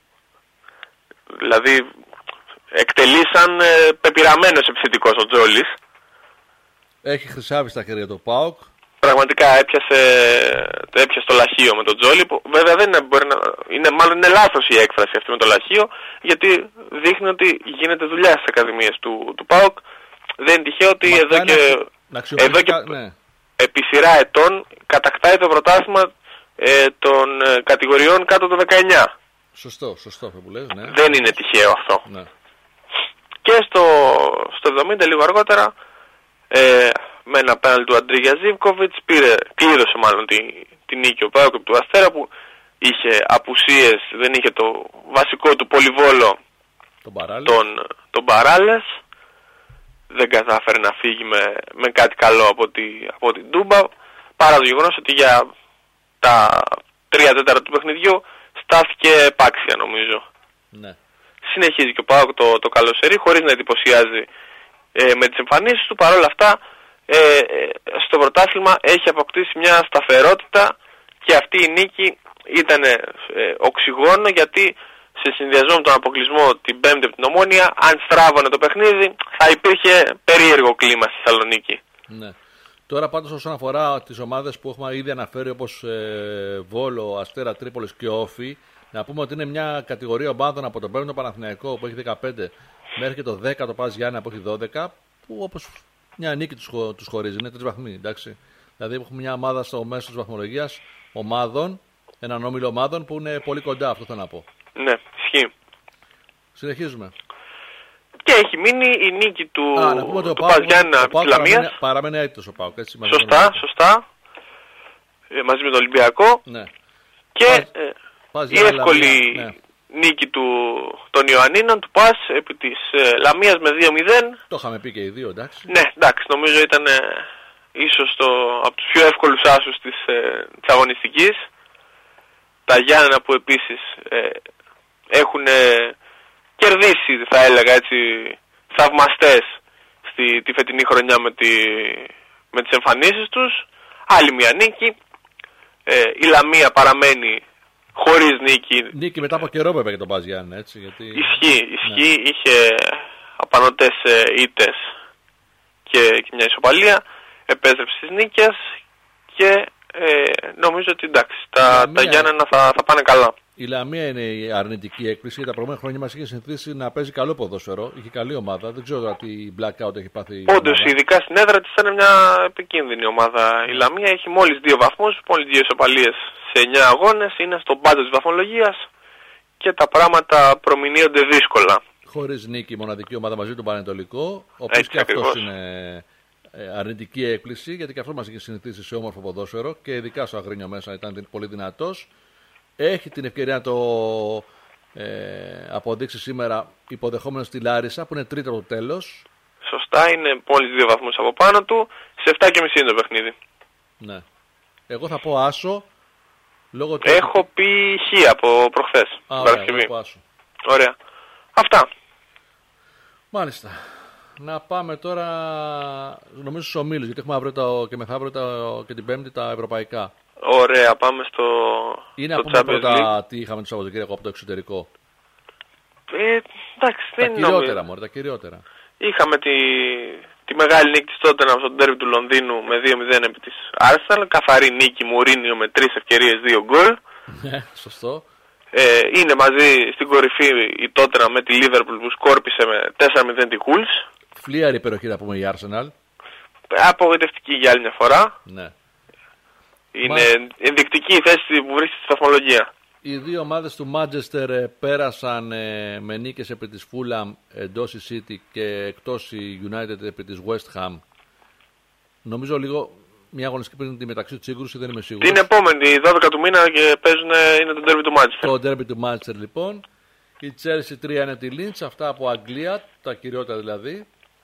Δηλαδή εκτελεί σαν ε, πεπειραμένος επιθετικός ο Τζόλης. Έχει χρυσάβει στα χέρια του ΠΑΟΚ. Πραγματικά έπιασε, έπιασε το λαχείο με τον Τζόλη, που βέβαια δεν είναι, μπορεί να, είναι, μάλλον είναι λάθος η έκφραση αυτή με το λαχείο, γιατί δείχνει ότι γίνεται δουλειά στις ακαδημίες του, του ΠΑΟΚ. Δεν είναι τυχαίο ότι εδώ και, να εδώ και ναι. επί σειρά ετών κατακτάει το πρωτάθλημα ε, των ε, κατηγοριών κάτω των δεκαεννιά. Σωστό, σωστό αυτό που λες, ναι. Δεν είναι τυχαίο αυτό. Ναι. Και στο, στο εβδομήντα λίγο αργότερα, ε, με ένα πέναλτι του Αντρίγια Ζίβκοβιτς, πήρε, κλείδωσε μάλλον τη, τη νίκη ο ΠΑΟΚ του Αστέρα, που είχε απουσίες, δεν είχε το βασικό του πολυβόλο, τον Παράλες. Τον, τον Παράλες. Δεν κατάφερε να φύγει με, με κάτι καλό από, τη, από την Τούμπα, παρά το γεγονός ότι για τα τρία τέταρτα του παιχνιδιού στάθηκε επάξια, νομίζω. Ναι. Συνεχίζει και ο ΠΑΟΚ το, το καλό σερί, χωρίς να εντυπωσιάζει ε, με τις εμφανίσεις του. Παρ' όλα αυτά, ε, στο πρωτάθλημα έχει αποκτήσει μια σταθερότητα, και αυτή η νίκη ήταν ε, οξυγόνο, γιατί σε συνδυασμό με τον αποκλεισμό την Πέμπτη από την Ομόνια, αν στράβωνε το παιχνίδι, θα υπήρχε περίεργο κλίμα στη Θεσσαλονίκη. Ναι. Τώρα πάντως όσον αφορά τις ομάδες που έχουμε ήδη αναφέρει, όπως ε, Βόλο, Αστέρα, Τρίπολης και Όφη, να πούμε ότι είναι μια κατηγορία ομάδων από τον πέμπτο Παναθηναϊκό που έχει δεκαπέντε μέχρι και το δέκα το Πας Γιάννενα που έχει δώδεκα, που όπως μια νίκη τους, χω, τους χωρίζει, είναι τρεις βαθμοί, εντάξει. Δηλαδή έχουμε μια ομάδα στο μέσο της βαθμολογίας ομάδων, έναν όμιλο ομάδων που είναι πολύ κοντά, αυτό θέλω να πω. Ναι, ισχύει. Συνεχίζουμε. Και έχει μείνει η νίκη του, Α, να πούμε του Πας Γιάννενα της Λαμίας. Παραμένει αίτητος ο ΠΑΟΚ, έτσι. Σωστά, σωστά. Ε, μαζί με τον Ολυμπιακό. Ναι. Και ε, Πας, η εύκολη ναι. νίκη του, των Ιωαννίνων, του Πας, επί της ε, Λαμίας με δύο μηδέν. Το είχαμε πει και οι δύο, εντάξει. Ναι, εντάξει, νομίζω ήταν ε, ίσως το, από τους πιο εύκολους άσους της, ε, της αγωνιστικής. Τα Γιάννενα που επίσης ε, έχουν ε, κερδίσει, θα έλεγα έτσι, θαυμαστές στη τη φετινή χρονιά με, τη, με τις εμφανίσεις τους. Άλλη μια νίκη. Ε, η Λαμία παραμένει χωρίς νίκη. Νίκη μετά από καιρό βέβαια για τον Πας Γιάννενα, έτσι. Γιατί... Ισχύει, ισχύει. Ναι. Είχε απανωτές ε, ήττες και, και μια ισοπαλία. Επέστρεψε στις νίκες και ε, νομίζω ότι εντάξει, τα, Λαμία... τα Γιάννενα θα, θα πάνε καλά. Η Λαμία είναι η αρνητική έκπληξη. Τα προηγούμενα χρόνια μας είχε συνηθίσει να παίζει καλό ποδόσφαιρο. Είχε καλή ομάδα. Δεν ξέρω τι blackout έχει πάθει. Όντως, ειδικά στην έδρα της ήταν μια επικίνδυνη ομάδα. Η Λαμία έχει μόλις δύο βαθμούς, μόλις δύο ισοπαλίες σε εννιά αγώνες. Είναι στον πάντο της βαθμολογίας και τα πράγματα προμηνύονται δύσκολα. Χωρίς νίκη, η μοναδική ομάδα μαζί του Πανετολικό. Όπως και αυτός είναι αρνητική έκπληξη, γιατί και αυτό μας είχε συνηθίσει σε όμορφο ποδόσφαιρο και ειδικά στο Αγρίνιο μέσα ήταν πολύ δυνατός. Έχει την ευκαιρία να το ε, αποδείξει σήμερα υποδεχόμενος στη Λάρισα που είναι τρίτο από το τέλος. Σωστά, είναι μόλις δύο βαθμούς από πάνω του. Σε επτά και μισή είναι το παιχνίδι. Ναι. Εγώ θα πω άσο. Λόγω του... Έχω πει χ από προχθές. Α, ωραία, εγώ πω άσο. Ωραία. Αυτά. Μάλιστα. Να πάμε τώρα νομίζω στους ομίλους, γιατί έχουμε αύριο το, και μεθαύριο το, και την Πέμπτη τα ευρωπαϊκά. Ωραία, πάμε στο είναι από πούμε πρώτα τι είχαμε το Σαββατοκύριακο από το εξωτερικό. Ε, εντάξει, τα δεν κυριότερα μωρέ, τα κυριότερα. Είχαμε τη, τη μεγάλη νίκη της Τότεναμ στο ντέρμπι του Λονδίνου με δύο μηδέν επί της Arsenal. Καθαρή νίκη Μουρίνιο με τρεις ευκαιρίες, δύο γκολ. Ναι, σωστό. Ε, είναι μαζί στην κορυφή η Τότεναμ με τη Liverpool που σκόρπισε με τέσσερα μηδέν τη Wolves. Φλίαρη υπεροχή να πούμε η Arsenal. Απογοητευτική για άλλη μια φορά. Ναι. Είναι Μα... ενδεικτική η θέση που βρίσκεται στη βαθμολογία. Οι δύο ομάδες του Manchester πέρασαν ε, με νίκες επί της Fulham εντός η City και εκτός η United επί της West Ham. Νομίζω λίγο μια αγωνιστική πριν τη μεταξύ του σύγκρουση, δεν είμαι σίγουρος. Την επόμενη, δώδεκα του μήνα και παίζουν, είναι το derby του Manchester. Το derby του Manchester λοιπόν. Η Chelsea τρία ένα τη Lynch, αυτά από Αγγλία, τα κυριότερα δηλαδή.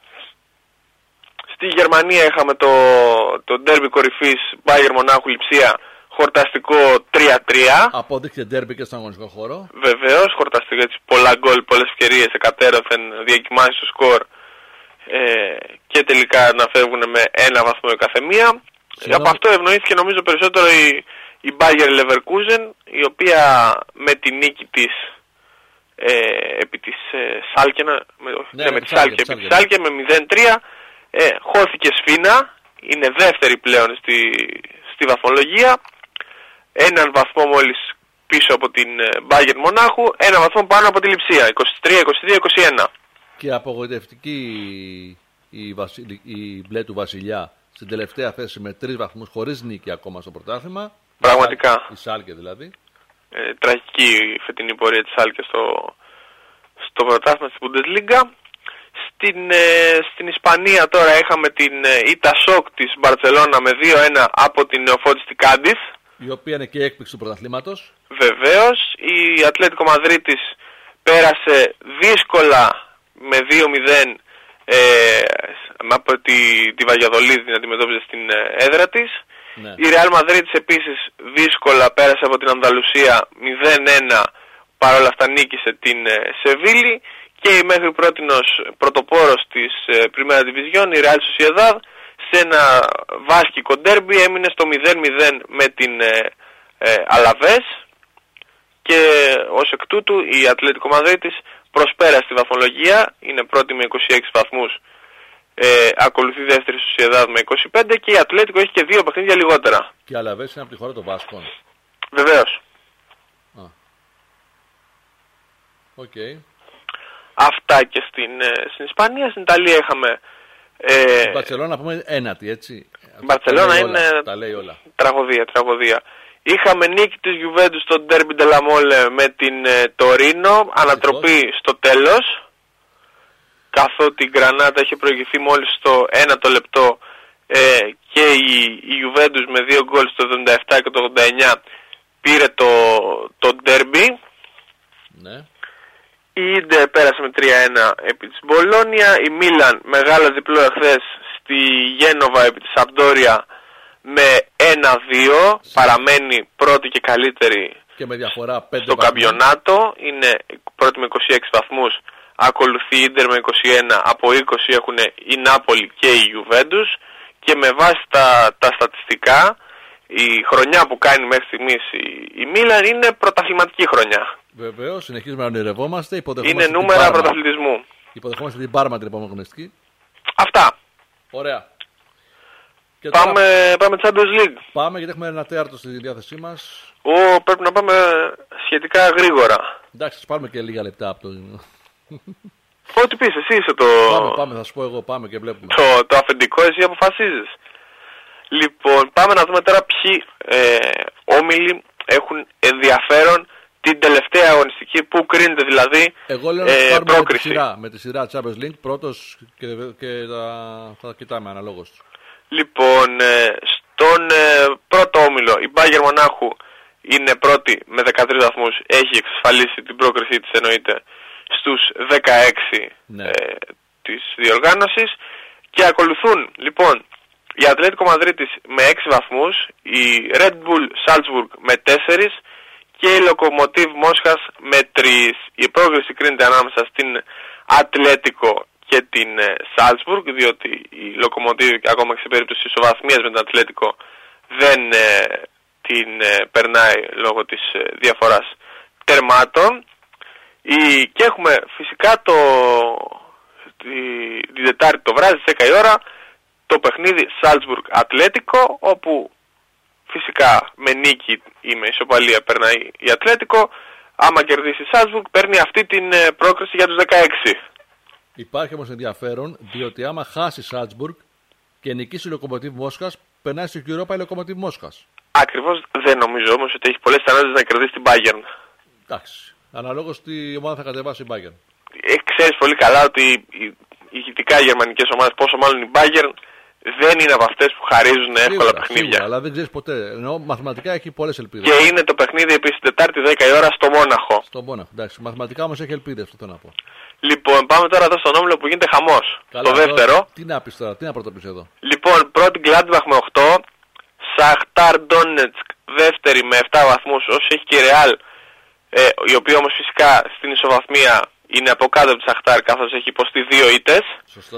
Στη Γερμανία είχαμε το, το derby κορυφής Bayern Μονάχου Λειψία, χορταστικό τρία τρία. Απόδειχτε derby και στον αγωνιστικό χώρο. Βεβαίως, χορταστικό έτσι, πολλά γκολ, πολλές ευκαιρίες, εκατέρωθεν, διακοιμάνσεις στο σκορ. ε, και τελικά να φεύγουν με ένα βαθμό η καθεμία. Από αυτό ευνοήθηκε νομίζω περισσότερο η, η Bayer Leverkusen, η οποία με τη νίκη της ε, επί της ε, Σάλκε, με, ναι, ναι, με τη Σάλκε, επί της Σάλκε με μηδέν τρία ε, χώθηκε σφήνα, είναι δεύτερη πλέον στη, στη βαθμολογία, έναν βαθμό μόλις πίσω από την Bayern Μονάχου, ένα βαθμό πάνω από τη Λειψία, είκοσι τρία είκοσι δύο είκοσι ένα. Και απογοητευτική η, βασιλ... η μπλε του Βασιλιά στην τελευταία θέση με τρεις βαθμούς χωρίς νίκη ακόμα στο πρωτάθλημα. Πραγματικά. Η Σάλκε δηλαδή. Ε, τραγική η φετινή πορεία της Σάλκε στο, στο πρωτάθλημα της Bundesliga. Στην, ε, στην Ισπανία τώρα είχαμε την ήττα σοκ της Μπαρτσελώνα με δύο ένα από την Νεοφώτιστη Κάντιθ, η οποία είναι και έκπληξη του πρωταθλήματος. Βεβαίως, η Ατλέτικο Μαδρίτης πέρασε δύσκολα με δύο μηδέν ε, από τη, τη Βαγιαδολίδη την αντιμετώπιζε στην έδρα της. Ναι. Η Ρεάλ Μαδρίτης επίσης δύσκολα πέρασε από την Ανδαλουσία μηδέν ένα, παρόλα αυτά νίκησε την Σεβίλη. Και η μέχρι πρότινος πρωτοπόρος της Πριμέρα Διβιζιόν, η Real Sociedad, σε ένα βάσκικο ντέρμπι έμεινε στο μηδέν μηδέν με την ε, ε, Αλαβές, και ως εκ τούτου η Ατλέτικο Μαδρίτης προσπέρασε στη βαθμολογία, είναι πρώτη με είκοσι έξι βαθμούς, ε, ακολουθεί δεύτερη Sociedad με είκοσι πέντε, και η Ατλέτικο έχει και δύο παιχνίδια λιγότερα. Και η Αλαβές είναι από τη χώρα των Βάσκων. Βεβαίως. Οκ. Okay. Αυτά και στην, στην Ισπανία. Στην Ιταλία είχαμε ε, η Μπαρτσελώνα, να πούμε ένατη, έτσι. Η Μπαρτσελώνα είναι όλα, τα λέει όλα. Τραγωδία, τραγωδία. Είχαμε νίκη της Γιουβέντους στο Ντέρμπι Ντελα Μόλε με την ε, Τορίνο, ανατροπή στο τέλος, καθότι η Γκρανάτα είχε προηγηθεί μόλις στο ένατο λεπτό, ε, και η, η Γιουβέντους με δύο γκολ στο εβδομήντα επτά και το ογδόντα εννιά πήρε το, το Ντέρμπι. Ναι. Η Ίντερ πέρασε με τρία ένα επί της Μπολόνια. Η Μίλαν μεγάλο διπλό εχθές στη Γένοβα επί της Σαμπντόρια με ένα δύο. Παραμένει πρώτη και καλύτερη και με διαφορά πέντε στο καμπιονάτο. Είναι πρώτη με είκοσι έξι βαθμούς. Ακολουθεί η Ίντερ με είκοσι ένα. Από είκοσι έχουν η Νάπολη και η Γιουβέντους. Και με βάση τα, τα στατιστικά, η χρονιά που κάνει μέχρι στιγμής η, η Μίλαν είναι πρωταθληματική χρονιά. Βεβαίως, συνεχίζουμε να ονειρευόμαστε. Είναι νούμερα πρωταθλητισμού. Υποδεχόμαστε την Πάρμα την επόμενη αγωνιστική. Αυτά. Ωραία. Και πάμε, τώρα... πάμε Champions League. Πάμε, γιατί έχουμε ένα τέταρτο στη διάθεσή μας. Ω, πρέπει να πάμε σχετικά γρήγορα. Εντάξει, θα πάρουμε και λίγα λεπτά από το... Ό,τι πεις, εσύ είσαι το... Πάμε, πάμε, θα σου πω εγώ, πάμε και βλέπουμε. Το, το αφεντικό, εσύ αποφασίζεις. Λοιπόν, πάμε να δούμε τώρα ποιοι ε, όμιλοι έχουν ενδιαφέρον την τελευταία αγωνιστική, που κρίνεται δηλαδή εγώ λέω ε, να πρόκριση. Με τη σειρά, με τη σειρά Champions League, πρώτος και, και θα, θα κοιτάμε αναλόγως. Λοιπόν, ε, στον ε, πρώτο όμιλο η Bayern Μονάχου είναι πρώτη με δεκατρείς βαθμούς, έχει εξασφαλίσει την πρόκρισή της, εννοείται, στους δεκαέξι ναι. ε, της διοργάνωσης, και ακολουθούν λοιπόν η Ατλέτικο Μαδρίτης με έξι βαθμούς, η Red Bull Salzburg με τέσσερα και η Λοκομοτίβ Μόσχας με τρία. Η πρόκριση κρίνεται ανάμεσα στην Ατλέτικο και την Salzburg, διότι η Λοκομοτίβ ακόμα και σε περίπτωση ισοβαθμίας με την Ατλέτικο δεν ε, την ε, περνάει λόγω της ε, διαφοράς τερμάτων. Η, και έχουμε φυσικά το, τη, την Τετάρτη το βράδυ στις δέκα η ώρα το παιχνίδι Salzburg Ατλέτικο, όπου φυσικά με νίκη ή με ισοπαλία περνάει η Ατλέτικο. Άμα κερδίσει η Salzburg παίρνει αυτή την πρόκριση για τους δεκαέξι. Υπάρχει όμως ενδιαφέρον, διότι άμα χάσει η Salzburg και νικήσει η Λοκομοτίβ Μόσχας, περνάει στο Europa η Λοκομοτίβ Μόσχας. Ακριβώς, δεν νομίζω όμως ότι έχει πολλές πιθανότητες να κερδίσει την Bayern. Εντάξει, αναλόγως τι ομάδα θα κατεβάσει η Bayern. Ε, ξέρεις πολύ καλά ότι οι ηχητικά γερμανικές ομάδες, πόσο μάλλον η Bayern, δεν είναι από αυτές που χαρίζουν εύκολα σίγουρα, παιχνίδια. Σίγουρα, αλλά δεν ξέρεις ποτέ. Ενώ μαθηματικά έχει πολλές ελπίδες. Και είναι το παιχνίδι επίσης Τετάρτη δέκα η ώρα στο Μόναχο. Στο Μόναχο, εντάξει. Μαθηματικά όμως έχει ελπίδες, αυτό θέλω να πω. Λοιπόν, πάμε τώρα εδώ στον όμιλο που γίνεται χαμός. Καλά, το δεύτερο. Εδώ, τι να πεις τώρα, τι να πρωτοπείς εδώ. Λοιπόν, πρώτη Gladbach με οκτώ. Σαχτάρ Ντόνετσκ δεύτερη με επτά βαθμούς, όσο έχει και η Real, ε, η οποία όμως φυσικά στην ισοβαθμία είναι από κάτω από τη Σαχτάρ, καθώς έχει υποστεί δύο ήττες. Σωστό.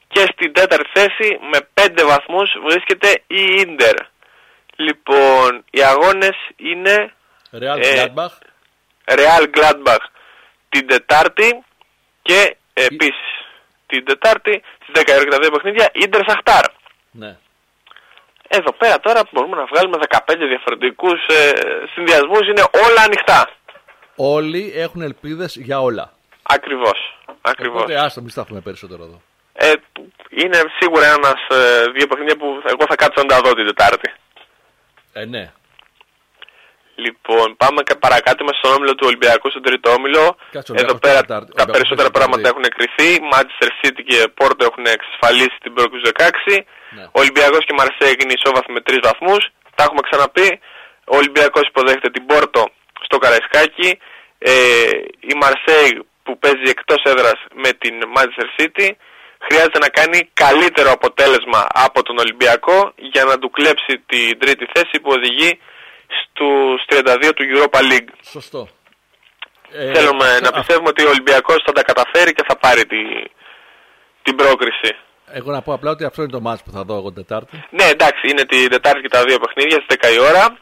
Και στην τέταρτη θέση με πέντε βαθμούς βρίσκεται η Ίντερ. Λοιπόν, οι αγώνες είναι Real Gladbach. ε, Real Gladbach την Τετάρτη και ε, επίσης την Τετάρτη στις δέκα η ώρα και τα δύο παιχνίδια Ίντερ Σαχτάρ. Ναι. Εδώ πέρα τώρα μπορούμε να βγάλουμε δεκαπέντε διαφορετικούς ε, συνδυασμούς, είναι όλα ανοιχτά. Όλοι έχουν ελπίδες για όλα. Ακριβώς. Ακριβώς. Οπότε άστα, μην σταθούμε περισσότερο εδώ. Ε, είναι σίγουρα ένας ε, δύο παιχνίδια που εγώ θα κάτσω να τα δω την Τετάρτη. Ε, ναι. Λοιπόν, πάμε παρακάτω μας στον όμιλο του Ολυμπιακού, στον τρίτο όμιλο. Κάτσε, Εδώ Ολυμπιακός πέρα Τετάρτη. τα περισσότερα Ολυμπιακός πράγματα Τετάρτη. έχουν εκκριθεί. Manchester City και Porto έχουν εξασφαλίσει την πρόκριση του δεκαέξι. Ναι. Ο Ολυμπιακός και Μαρσέιγ είναι ισόβαθμοι με τρεις βαθμούς. Τα έχουμε ξαναπεί. Ο Ολυμπιακός υποδέχεται την Porto στο Καραϊσκάκι. Ε, η Μαρσέιγ που παίζει εκτός έδρας με την Manchester City χρειάζεται να κάνει καλύτερο αποτέλεσμα από τον Ολυμπιακό για να του κλέψει την τρίτη θέση που οδηγεί στους τριάντα δύο του Europa League. Σωστό. Θέλουμε Ε, να α, πιστεύουμε ότι ο Ολυμπιακός θα τα καταφέρει και θα πάρει τη, την πρόκριση. Εγώ να πω απλά ότι αυτό είναι το μάτς που θα δω εγώ την Τετάρτη. Ναι, εντάξει, είναι την Τετάρτη και τα δύο παιχνίδια στις δέκα η ώρα.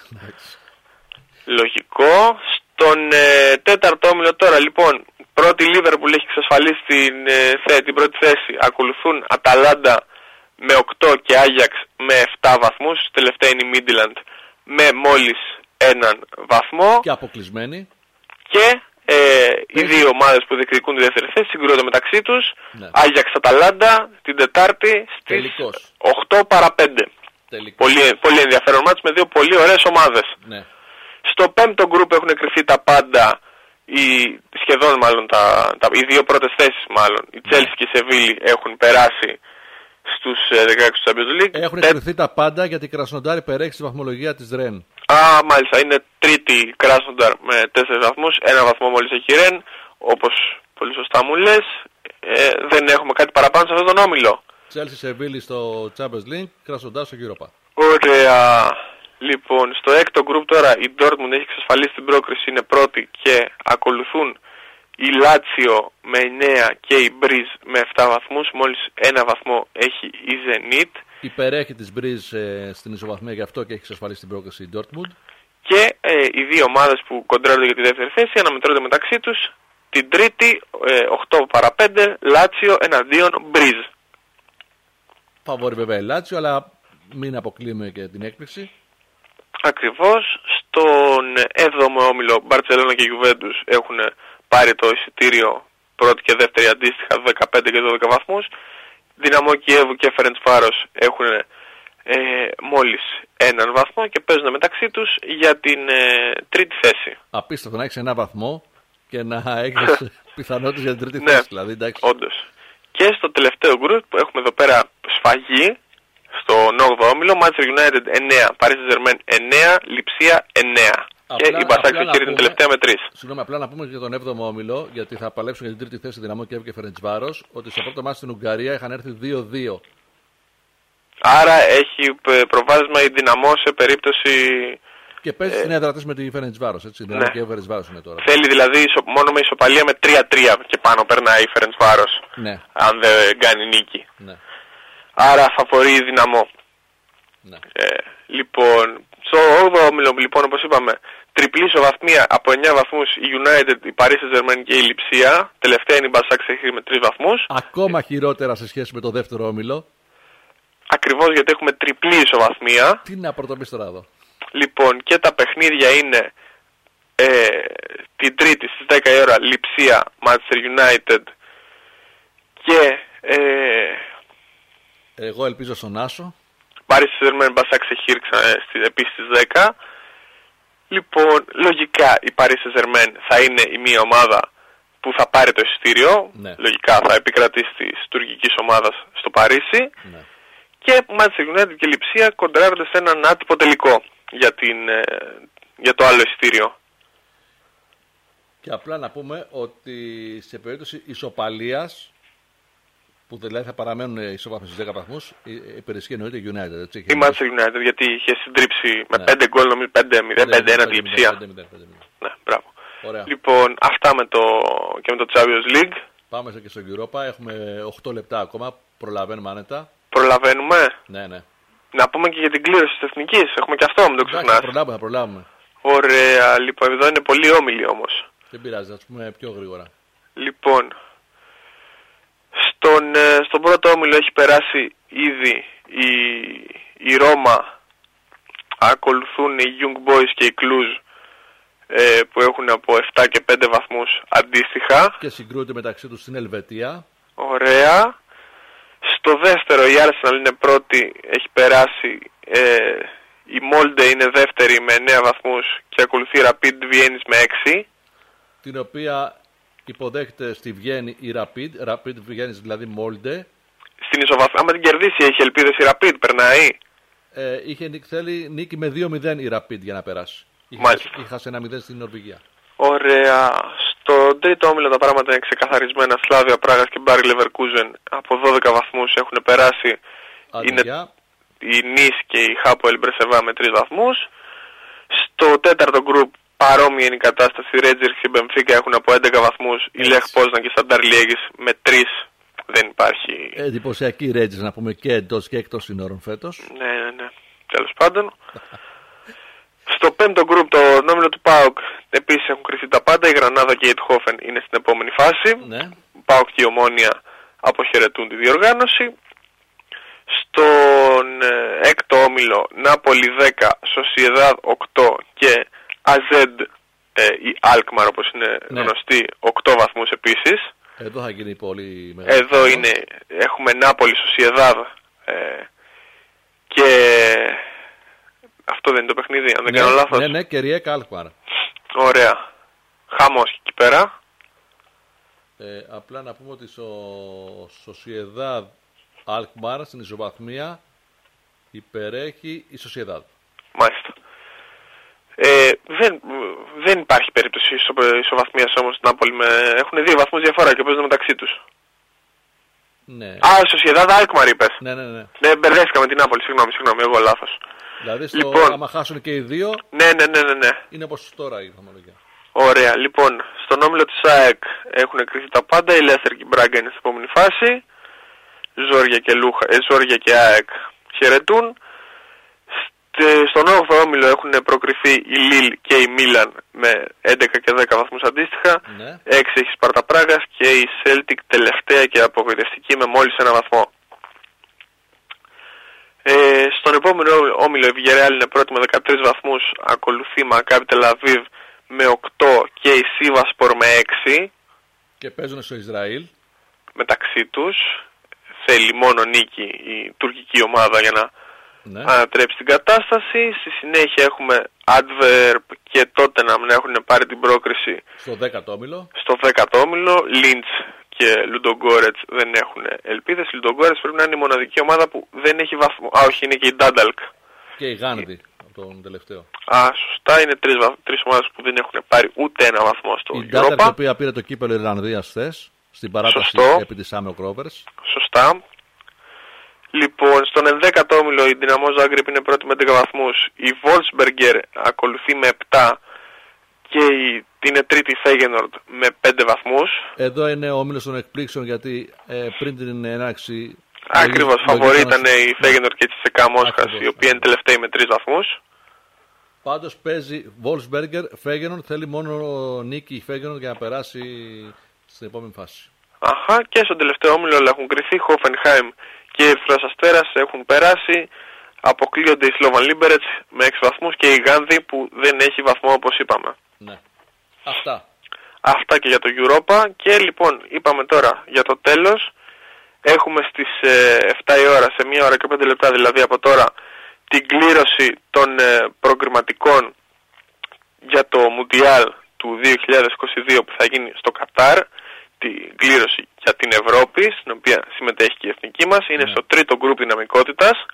Λογικό. Στον ε, τέταρτο όμιλο τώρα, λοιπόν, πρώτη Λίβερπουλ έχει εξασφαλίσει την, ε, θέ, την πρώτη θέση. Ακολουθούν Αταλάντα με οκτώ και Άγιαξ με επτά βαθμούς. Τελευταία είναι η Μίντιλαντ με μόλις έναν βαθμό. Και αποκλεισμένοι. Και ε, οι δύο ομάδες που διεκδικούν τη δεύτερη θέση συγκρούονται μεταξύ τους. Ναι. Άγιαξ Αταλάντα την Τετάρτη στις Τελικός. οκτώ παρά πέντε. Τελικά. Πολύ, πολύ ενδιαφέρον μάτς με δύο πολύ ωραίες ομάδες. Ναι. Στο πέμπτο γκρουπ έχουν εκκριθεί τα πάντα, οι, σχεδόν μάλλον τα, τα, οι δύο πρώτες θέσεις μάλλον. Η Chelsea και η Σεβίλη έχουν περάσει στους ε, δεκαέξι του Champions League. Έχουν Τε... εκκριθεί τα πάντα γιατί η Κρασνοντάρ υπερέχει στη βαθμολογία της Ρεν. Α, μάλιστα, είναι τρίτη η Κράσνονταρ με τέσσερις βαθμούς, ένα βαθμό μόλις έχει η Ρεν, όπως πολύ σωστά μου λες. Ε, δεν έχουμε κάτι παραπάνω σε αυτόν τον όμιλο. Chelsea Σεβίλη στο Champions League, Κρασνοντάρ στο Europa. Ωραία. Λοιπόν, στο έκτο γκρουπ τώρα η Dortmund έχει εξασφαλίσει την πρόκριση, είναι πρώτη και ακολουθούν η Λάτσιο με εννέα και η Μπριζ με επτά βαθμούς. Μόλις ένα βαθμό έχει η Zenit. Υπερέχει της Μπριζ ε, στην ισοβαθμία, γι' αυτό και έχει εξασφαλίσει την πρόκριση η Dortmund. Και ε, οι δύο ομάδες που κοντράρονται για τη δεύτερη θέση αναμετρώνται μεταξύ τους την τρίτη, ε, οκτώ παρά πέντε, Λάτσιο εναντίον Μπριζ. Φαβόρη βέβαια η Λάτσιο, αλλά μην αποκλείουμε και την έκπληξη. Ακριβώς. Στον έβδομο όμιλο Μπαρτσελόνα και Γιουβέντους έχουν πάρει το εισιτήριο πρώτη και δεύτερη αντίστοιχα δεκαπέντε και δώδεκα βαθμούς. Δυναμό Κιέβου και Φερεντσβάρος έχουν ε, μόλις έναν βαθμό και παίζουν μεταξύ τους για την ε, τρίτη θέση. Απίστευτο να έχεις ένα βαθμό και να έχεις πιθανότητες για την τρίτη Ναι, θέση. Δηλαδή, εντάξει. όντως. Και στο τελευταίο γκρουπ που έχουμε εδώ πέρα σφαγή, στον όγδοο όμιλο, Manchester United εννέα, Paris Saint-Germain εννέα, Λιψία εννέα. Απλά, και η Μπασάκ Σεχίρι την τελευταία με τρεις. Συγγνώμη, απλά να πούμε για τον έβδομο όμιλο, γιατί θα παλέψουν για την τρίτη θέση Δυναμό Κιέβου και Φερεντσβάρος, ότι στο πρώτο μάτι στην Ουγγαρία είχαν έρθει δύο δύο. Άρα έχει προβάδισμα η Δυναμό σε περίπτωση... Και παίζει στην έδρα της με τη Φερεντσβάρος, έτσι. Δυναμό Κιέβου Φερεντσβάρος είναι τώρα. Θέλει δηλαδή ισο, μόνο με ισοπαλία με τρία τρία και πάνω περνάει η Φερεντσβάρος. Ναι. Αν δεν κάνει νίκη. Ναι. Άρα φαβορεί η Δυναμό. Ναι. Ε, λοιπόν, στο όγδοο όμιλο, λοιπόν, όπως είπαμε, τριπλή ισοβαθμία από εννέα βαθμούς η United, η Paris Saint-Germain και η Λιψία. Τελευταία είναι η Μπασάκ Σεχίρι με τρεις βαθμούς. Ακόμα χειρότερα σε σχέση με το δεύτερο όμιλο. Ακριβώς γιατί έχουμε τριπλή ισοβαθμία. Τι να πρωτοπείς τώρα εδώ. Λοιπόν, και τα παιχνίδια είναι ε, την Τρίτη στις δέκα η ώρα Λιψία, Manchester United και ε, εγώ ελπίζω στον Άσο. Paris Saint-Germain, Μπασάκ Σεχίρι επίσης στις δέκα. Λοιπόν, λογικά η Paris Saint-Germain θα είναι η μία ομάδα που θα πάρει το εισιτήριο. Ναι. Λογικά θα επικρατήσει της τουρκικής ομάδας στο Παρίσι. Ναι. Και Manchester United και Λιψία κοντράρονται σε έναν άτυπο τελικό για, την, ε, για το άλλο εισιτήριο. Και απλά να πούμε ότι σε περίπτωση ισοπαλίας, που δηλαδή θα παραμένουν ισοβάθμιοι στους δέκα βαθμούς, υπερισχύει εννοείται η United. Έτσι, Η Manchester United, γιατί είχε συντρίψει με ναι. πέντε γκολ, νομίζω πέντε μηδέν, πέντε ένα τη Λιψία. Ναι, μπράβο. Ωραία. Λοιπόν, αυτά με το, και με το Champions League. Πάμε και στο Europa. Έχουμε οκτώ λεπτά ακόμα. Προλαβαίνουμε άνετα. Προλαβαίνουμε. Ναι, ναι. Να πούμε και για την κλήρωση της Εθνικής. Έχουμε και αυτό, μην το ξεχνάς. Θα προλάβουμε, θα προλάβουμε. Ωραία, λοιπόν, εδώ είναι πολύ όμιλοι όμως. Δεν πειράζει, ας πούμε πιο γρήγορα. Λοιπόν, στον, στον πρώτο όμιλο έχει περάσει ήδη η, η Ρώμα, ακολουθούν οι Young Boys και οι Cluj ε, που έχουν από επτά και πέντε βαθμούς αντίστοιχα. Και συγκρούονται μεταξύ τους στην Ελβετία. Ωραία. Στο δεύτερο η Arsenal είναι πρώτη, έχει περάσει, ε, η Molde είναι δεύτερη με εννέα βαθμούς και ακολουθεί η Rapid Βιέννης με έξι. Την οποία υποδέχεται στη Βιέννη η Rapid, Rapid Βιέννης δηλαδή Molde. Στην ισοβαθμία, άμα την κερδίσει έχει ελπίδες η Rapid, περνάει. Ε, είχε, θέλει νίκη με δύο μηδέν η Rapid για να περάσει. Μάλιστα. Είχα ένα μηδέν στην Νορβηγία. Ωραία. Στο τρίτο όμιλο τα πράγματα είναι ξεκαθαρισμένα. Σλάβια Πράγας και Μπάρι Λεβερκούζεν από δώδεκα βαθμούς έχουν περάσει. Αντιά. Είναι η Νις και η Χάπο Μπρεσεβά με τρεις βαθμούς. Στο τέταρτο γκρουπ παρόμοια είναι η κατάσταση. Οι Ρέτζερς και η Μπενφίκα έχουν από έντεκα βαθμούς. Η Λεχ Πόσνα και η Σταντάρ Λιέγης με τρεις. Δεν υπάρχει. Εντυπωσιακή Ρέτζερς να πούμε και εντός και εκτός συνόρων φέτος. Ναι, ναι, ναι. Τέλος πάντων. Στο πέμπτο γκρουπ, το όμιλο του ΠΑΟΚ, επίσης έχουν κρυφτεί τα πάντα. Η Γρανάδα και η Ειτχόφεν είναι στην επόμενη φάση. Ναι. ΠΑΟΚ και η Ομόνια αποχαιρετούν τη διοργάνωση. Στον ε, έκτο όμιλο, Νάπολη δέκα, Σοσιεδάδ οκτώ και Αζέντ, ε, η Αλκμαρ όπως είναι ναι. γνωστή, οκτώ βαθμούς επίσης. Εδώ θα γίνει πολύ μεγάλο. Εδώ είναι, έχουμε Νάπολη, Σοσιεδάδ ε, και... Αυτό δεν είναι το παιχνίδι, αν δεν ναι, κάνω λάθος. Ναι, ναι, και Ριέκα Αλκμαρ. Ωραία. Χαμός εκεί πέρα. Ε, απλά να πούμε ότι στο Σοσιεδάδ Αλκμαρ στην ισοβαθμία υπερέχει η Σοσιεδάδ. Μάλιστα. Ε, δεν, δεν υπάρχει περίπτωση ισο, ισοβαθμίας όμως στην Νάπολη. Με... Έχουν δύο βαθμούς διαφορά και παίζουν μεταξύ τους. Ναι. Α, Σοσιεδάδ Αλκμαρ είπες. Ναι, ναι, ναι. Ναι, μπερδέστηκα με την Νάπολη, συγγνώμη, συγγνώμη, εγώ λάθος. Δηλαδή, στο, λοιπόν, άμα χάσουν και οι δύο, ναι, ναι, ναι, ναι, ναι. είναι όπως τώρα η βαθμολογία. Ωραία, λοιπόν, στον όμιλο της ΑΕΚ έχουν κρυφτεί τα πάντα. Η Λέστερ και η Μπράγκα είναι στην επόμενη φάση. Ζόρια και, Λούχα, ε, Ζόρια και ΑΕΚ χαιρετούν. Στον όγδοο όμιλο έχουν προκριθεί η Λίλ και η Μίλαν με έντεκα και δέκα βαθμούς αντίστοιχα. Ναι. έξι έχει Σπάρτα Πράγας και η Celtic τελευταία και απογοητευτική με μόλις ένα βαθμό. Ε, στον επόμενο όμιλο η Villarreal είναι πρώτη με δεκατρείς βαθμούς, ακολουθεί η Μακάμπι Τελαβίβ με οκτώ και η Σίβασπορ με έξι. Και παίζουν στο Ισραήλ. Μεταξύ τους θέλει μόνο νίκη η τουρκική ομάδα για να ναι. ανατρέψει την κατάσταση. Στη συνέχεια έχουμε Adverb και Tottenham να έχουν πάρει την πρόκριση στο δέκατο όμιλο. Στο δέκατο όμιλο Λίντς και Λουντογκόρετς δεν έχουν ελπίδες. Η Λουντογκόρετς πρέπει να είναι η μοναδική ομάδα που δεν έχει βαθμό. Α, όχι, είναι και η Ντάνταλκ. Και η Γάνδη, από τον τελευταίο. Α, σωστά, είναι τρεις, τρεις ομάδες που δεν έχουν πάρει ούτε ένα βαθμό στο Europa. Η Ντάνταλκ, η οποία πήρε το κύπελλο Ιρλανδίας χθες, στην παράταση Σωστό. επί της Άμεο Κρόβερς. Σωστά. Λοιπόν, στον ενδέκατο όμιλο η Δυναμό Ζάγκρεπ είναι πρώτη με έντεκα βαθμούς. Η Wolfsberger ακολουθεί με επτά. Και η, είναι τρίτη η Φέγενορντ με πέντε βαθμούς. Εδώ είναι ο όμιλος των εκπλήξεων γιατί ε, πριν την έναρξη... Ακριβώς, φαβορή ήταν η Φέγενορντ και η Τσεσεκά Μόσχας, η οποία είναι τελευταία με τρεις βαθμούς. Πάντως παίζει Wolfsberger, Φέγενορντ, θέλει μόνο νίκη η Φέγενορντ για να περάσει στην επόμενη φάση. Αχα, και στον τελευταίο όμιλο όλα έχουν κρυθεί. Hoffenheim και η Ερυθρός Αστέρας έχουν περάσει. Αποκλείονται η Slovan Liberec με έξι βαθμούς και η Γάνδη που δεν έχει βαθμό όπως είπαμε. Ναι. Αυτά. Αυτά και για το Europa. Και λοιπόν είπαμε τώρα για το τέλος. Έχουμε στις ε, επτά η ώρα, σε μία ώρα και πέντε λεπτά δηλαδή από τώρα, την κλήρωση των ε, προκριματικών για το Μουντιάλ του δύο χιλιάδες είκοσι δύο που θα γίνει στο Κατάρ. Την κλήρωση για την Ευρώπη, στην οποία συμμετέχει και η εθνική μας. Είναι ναι. στο τρίτο γκρουπ δυναμικότητας.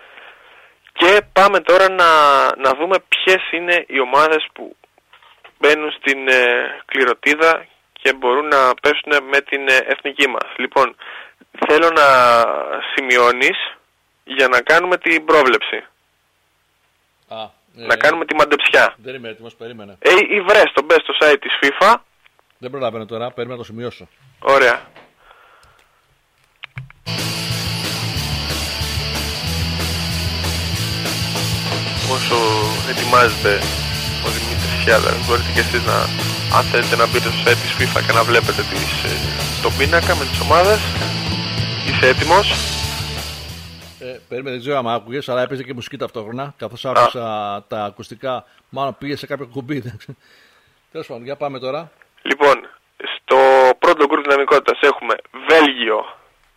Και πάμε τώρα να, να δούμε ποιες είναι οι ομάδες που μπαίνουν στην ε, κληροτίδα και μπορούν να πέσουν με την ε, εθνική μας. Λοιπόν, θέλω να σημειώνεις για να κάνουμε την πρόβλεψη. Α, ε, να κάνουμε τη μαντεψιά. Δεν είμαι έτοιμος, περίμενε. Ε, ή βρες το μπες στο site της FIFA. Δεν προλαβαίνω τώρα, περίμενα να το σημειώσω. Ωραία. όσο ετοιμάζεται ο Δημήτρης Χιάδας, μπορείτε και εσείς να, αν θέλετε, να μπείτε στο site της FIFA και να βλέπετε τις, τον πίνακα με τις ομάδες. Είσαι έτοιμος? Ε, περίμενε, δεν ξέρω αν άκουγες, αλλά έπαιζε και μουσική ταυτόχρονα. Καθώς άκουσα Α. τα ακουστικά, μάλλον πήγε σε κάποιο κουμπί. Τέλος πάντων, για πάμε τώρα. Λοιπόν, στο πρώτο γκρουπ δυναμικότητας έχουμε Βέλγιο.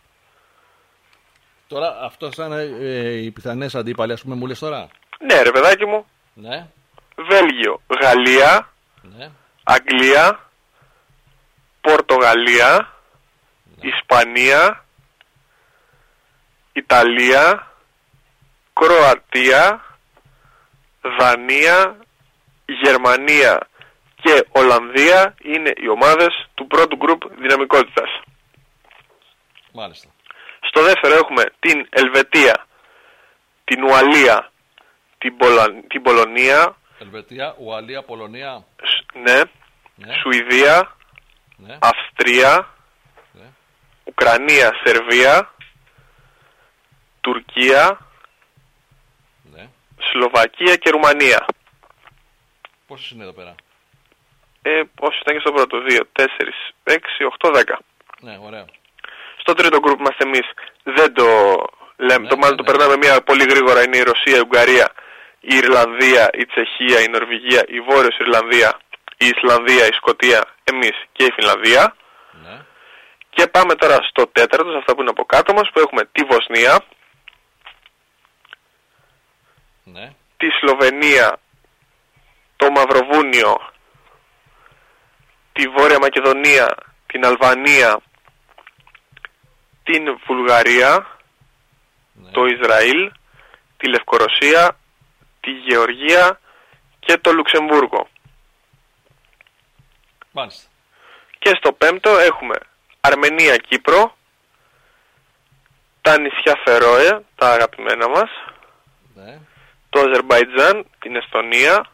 Τώρα, αυτό θα είναι ε, οι πιθανές αντίπαλοι, ας πούμε, μου λες τώρα. Ναι, ρε παιδάκι μου. Ναι. Βέλγιο, Γαλλία, Ναι. Αγγλία, Πορτογαλία, Ναι. Ισπανία, Ιταλία, Κροατία, Δανία, Γερμανία και Ολλανδία είναι οι ομάδες του πρώτου γκρουπ δυναμικότητας. Μάλιστα. Στο δεύτερο έχουμε την Ελβετία, την Ουαλία, την, Πολα... την Πολωνία, Ελβετία, Ουαλία, Πολωνία. Σ... ναι, Ναι. Σουηδία, Ναι. Αυστρία, Ναι. Ουκρανία, Σερβία, Τουρκία, Ναι. Σλοβακία και Ρουμανία. Πόσες είναι εδώ πέρα? Ε, όσοι ήταν και στο πρώτο, δύο, τέσσερα, έξι, οκτώ, δέκα. Ναι, ωραία. Στο τρίτο γκρουπ είμαστε εμείς, δεν το λέμε, Ναι, το μάλλον ναι, το ναι. περνάμε μια πολύ γρήγορα, είναι η Ρωσία, η Ουγγαρία, η Ιρλανδία, η Τσεχία, η Νορβηγία, η Βόρειος Ιρλανδία, η Ισλανδία, η Σκωτία, εμείς και η Φινλανδία. Ναι. Και πάμε τώρα στο τέταρτο, σε αυτά που είναι από κάτω μας, που έχουμε τη Βοσνία, Ναι. τη Σλοβενία, το Μαυροβούνιο, τη Βόρεια Μακεδονία, την Αλβανία, την Βουλγαρία, Ναι. το Ισραήλ, τη Λευκορωσία, τη Γεωργία και το Λουξεμβούργο. Μάλιστα. Και στο πέμπτο έχουμε Αρμενία, Κύπρο, τα νησιά Φερόε, τα αγαπημένα μας, Ναι. το Αζερμπαϊτζάν, την Εσθονία,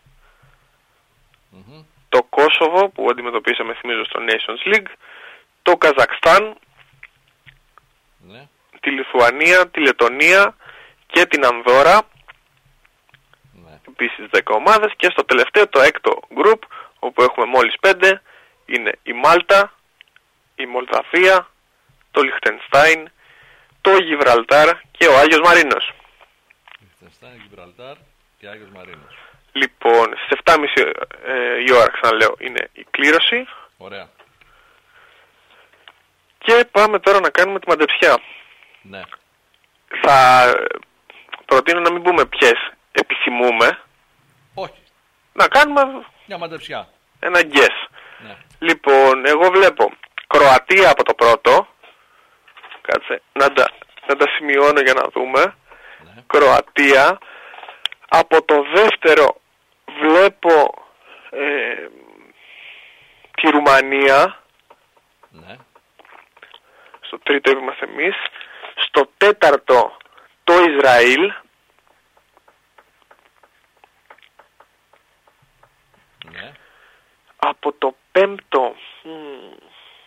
Μμμ. το Κόσοβο που αντιμετωπίσαμε, θυμίζω, στο Nations League, το Καζακστάν, Ναι. τη Λιθουανία, τη Λετονία και την Ανδόρα, Ναι. επίσης δέκα ομάδες. Και στο τελευταίο, το έκτο group, όπου έχουμε μόλις πέντε, είναι η Μάλτα, η Μολδαβία, το Λιχτενστάιν, το Γιβραλτάρ και ο Άγιος Μαρίνος. Λιχτενστάιν, Γιβραλτάρ και Άγιος Μαρίνος. Λοιπόν, στις εφτά και μισή ε, η ώρα, ξαναλέω, είναι η κλήρωση. Ωραία. Και πάμε τώρα να κάνουμε τη μαντεψιά. Ναι. Θα προτείνω να μην πούμε ποιες επιθυμούμε, Όχι. να κάνουμε Μια μαντεψιά. ένα guess. Ναι. Λοιπόν, εγώ βλέπω Κροατία από το πρώτο. Κάτσε, να τα, να τα σημειώνω για να δούμε. Ναι. Κροατία. Από το δεύτερο βλέπω ε, τη Ρουμανία. Ναι. Στο τρίτο είμαστε εμείς. Στο τέταρτο το Ισραήλ. Ναι. Από το πέμπτο μ,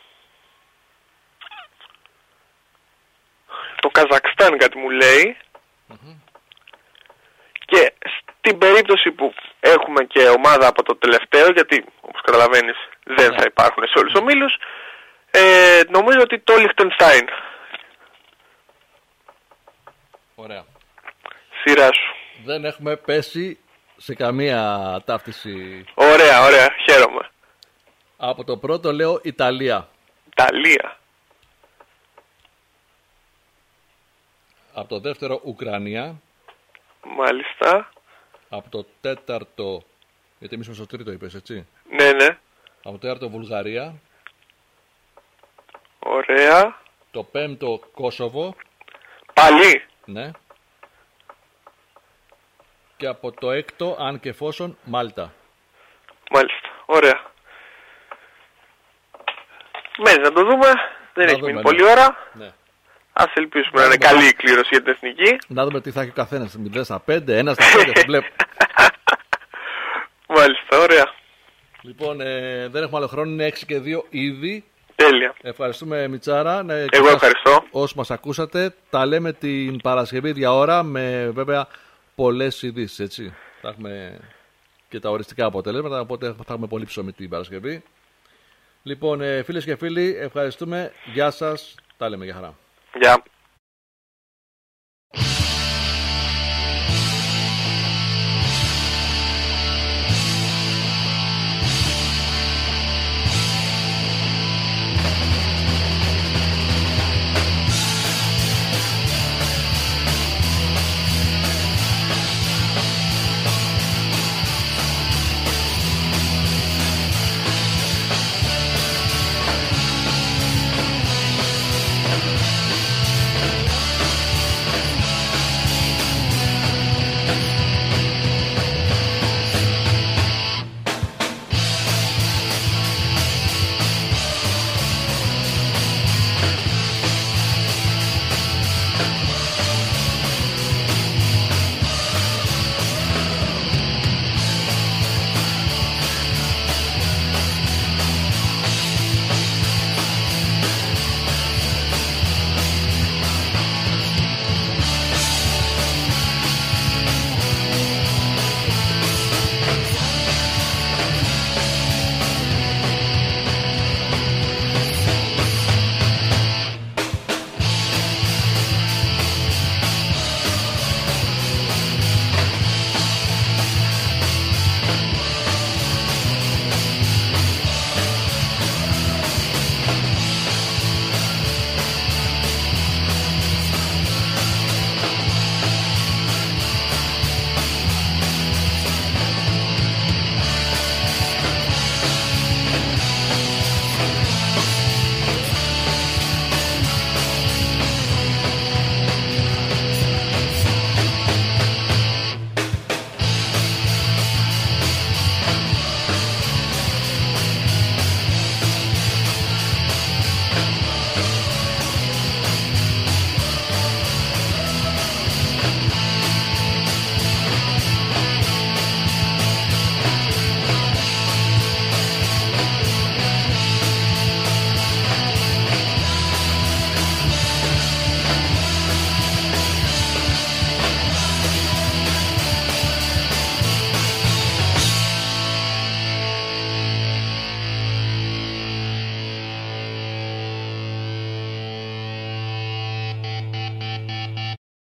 το Καζακστάν κάτι μου λέει. Μμμ. Και στην περίπτωση που έχουμε και ομάδα από το τελευταίο, γιατί όπως καταλαβαίνεις δεν Ναι. θα υπάρχουν σε όλους τους ομίλους, ε, νομίζω ότι το Λιχτενστάιν. Ωραία. Σειρά σου. Δεν έχουμε πέσει σε καμία ταύτιση. Ωραία, ωραία, χαίρομαι. Από το πρώτο λέω Ιταλία. Ιταλία. Από το δεύτερο Ουκρανία. Μάλιστα. Από το τέταρτο, γιατί εμείς είμαστε στο τρίτο είπες, έτσι. Ναι, ναι. Από το τέταρτο Βουλγαρία. Ωραία. Το πέμπτο Κόσοβο. Πάλι. Ναι. Και από το έκτο, αν και εφόσον, Μάλτα. Μάλιστα. Ωραία. Μένει να το δούμε. Δεν Να έχει δούμε, μείνει ναι. πολλή ώρα. Ναι. Ας ελπίσουμε να Να είναι δούμε. καλή η κλήρωση για την εθνική. Να δούμε τι θα έχει ο καθένας. μηδέν στα πέντε, ένα στα πέντε. Το βλέπω. Μάλιστα, ωραία. Λοιπόν, ε, δεν έχουμε άλλο χρόνο. Είναι έξι και δύο ήδη. Τέλεια. Ευχαριστούμε, Μιτσάρα. Ναι, Εγώ ευχαριστώ. Όσοι μας ακούσατε, τα λέμε την Παρασκευή ίδια ώρα με βέβαια πολλές ειδήσεις, έτσι. Θα έχουμε και τα οριστικά αποτελέσματα, οπότε θα έχουμε πολύ ψωμί την Παρασκευή. Λοιπόν, ε, φίλες και φίλοι, ευχαριστούμε. Γεια σας. Τα λέμε, για χαρά. Γεια.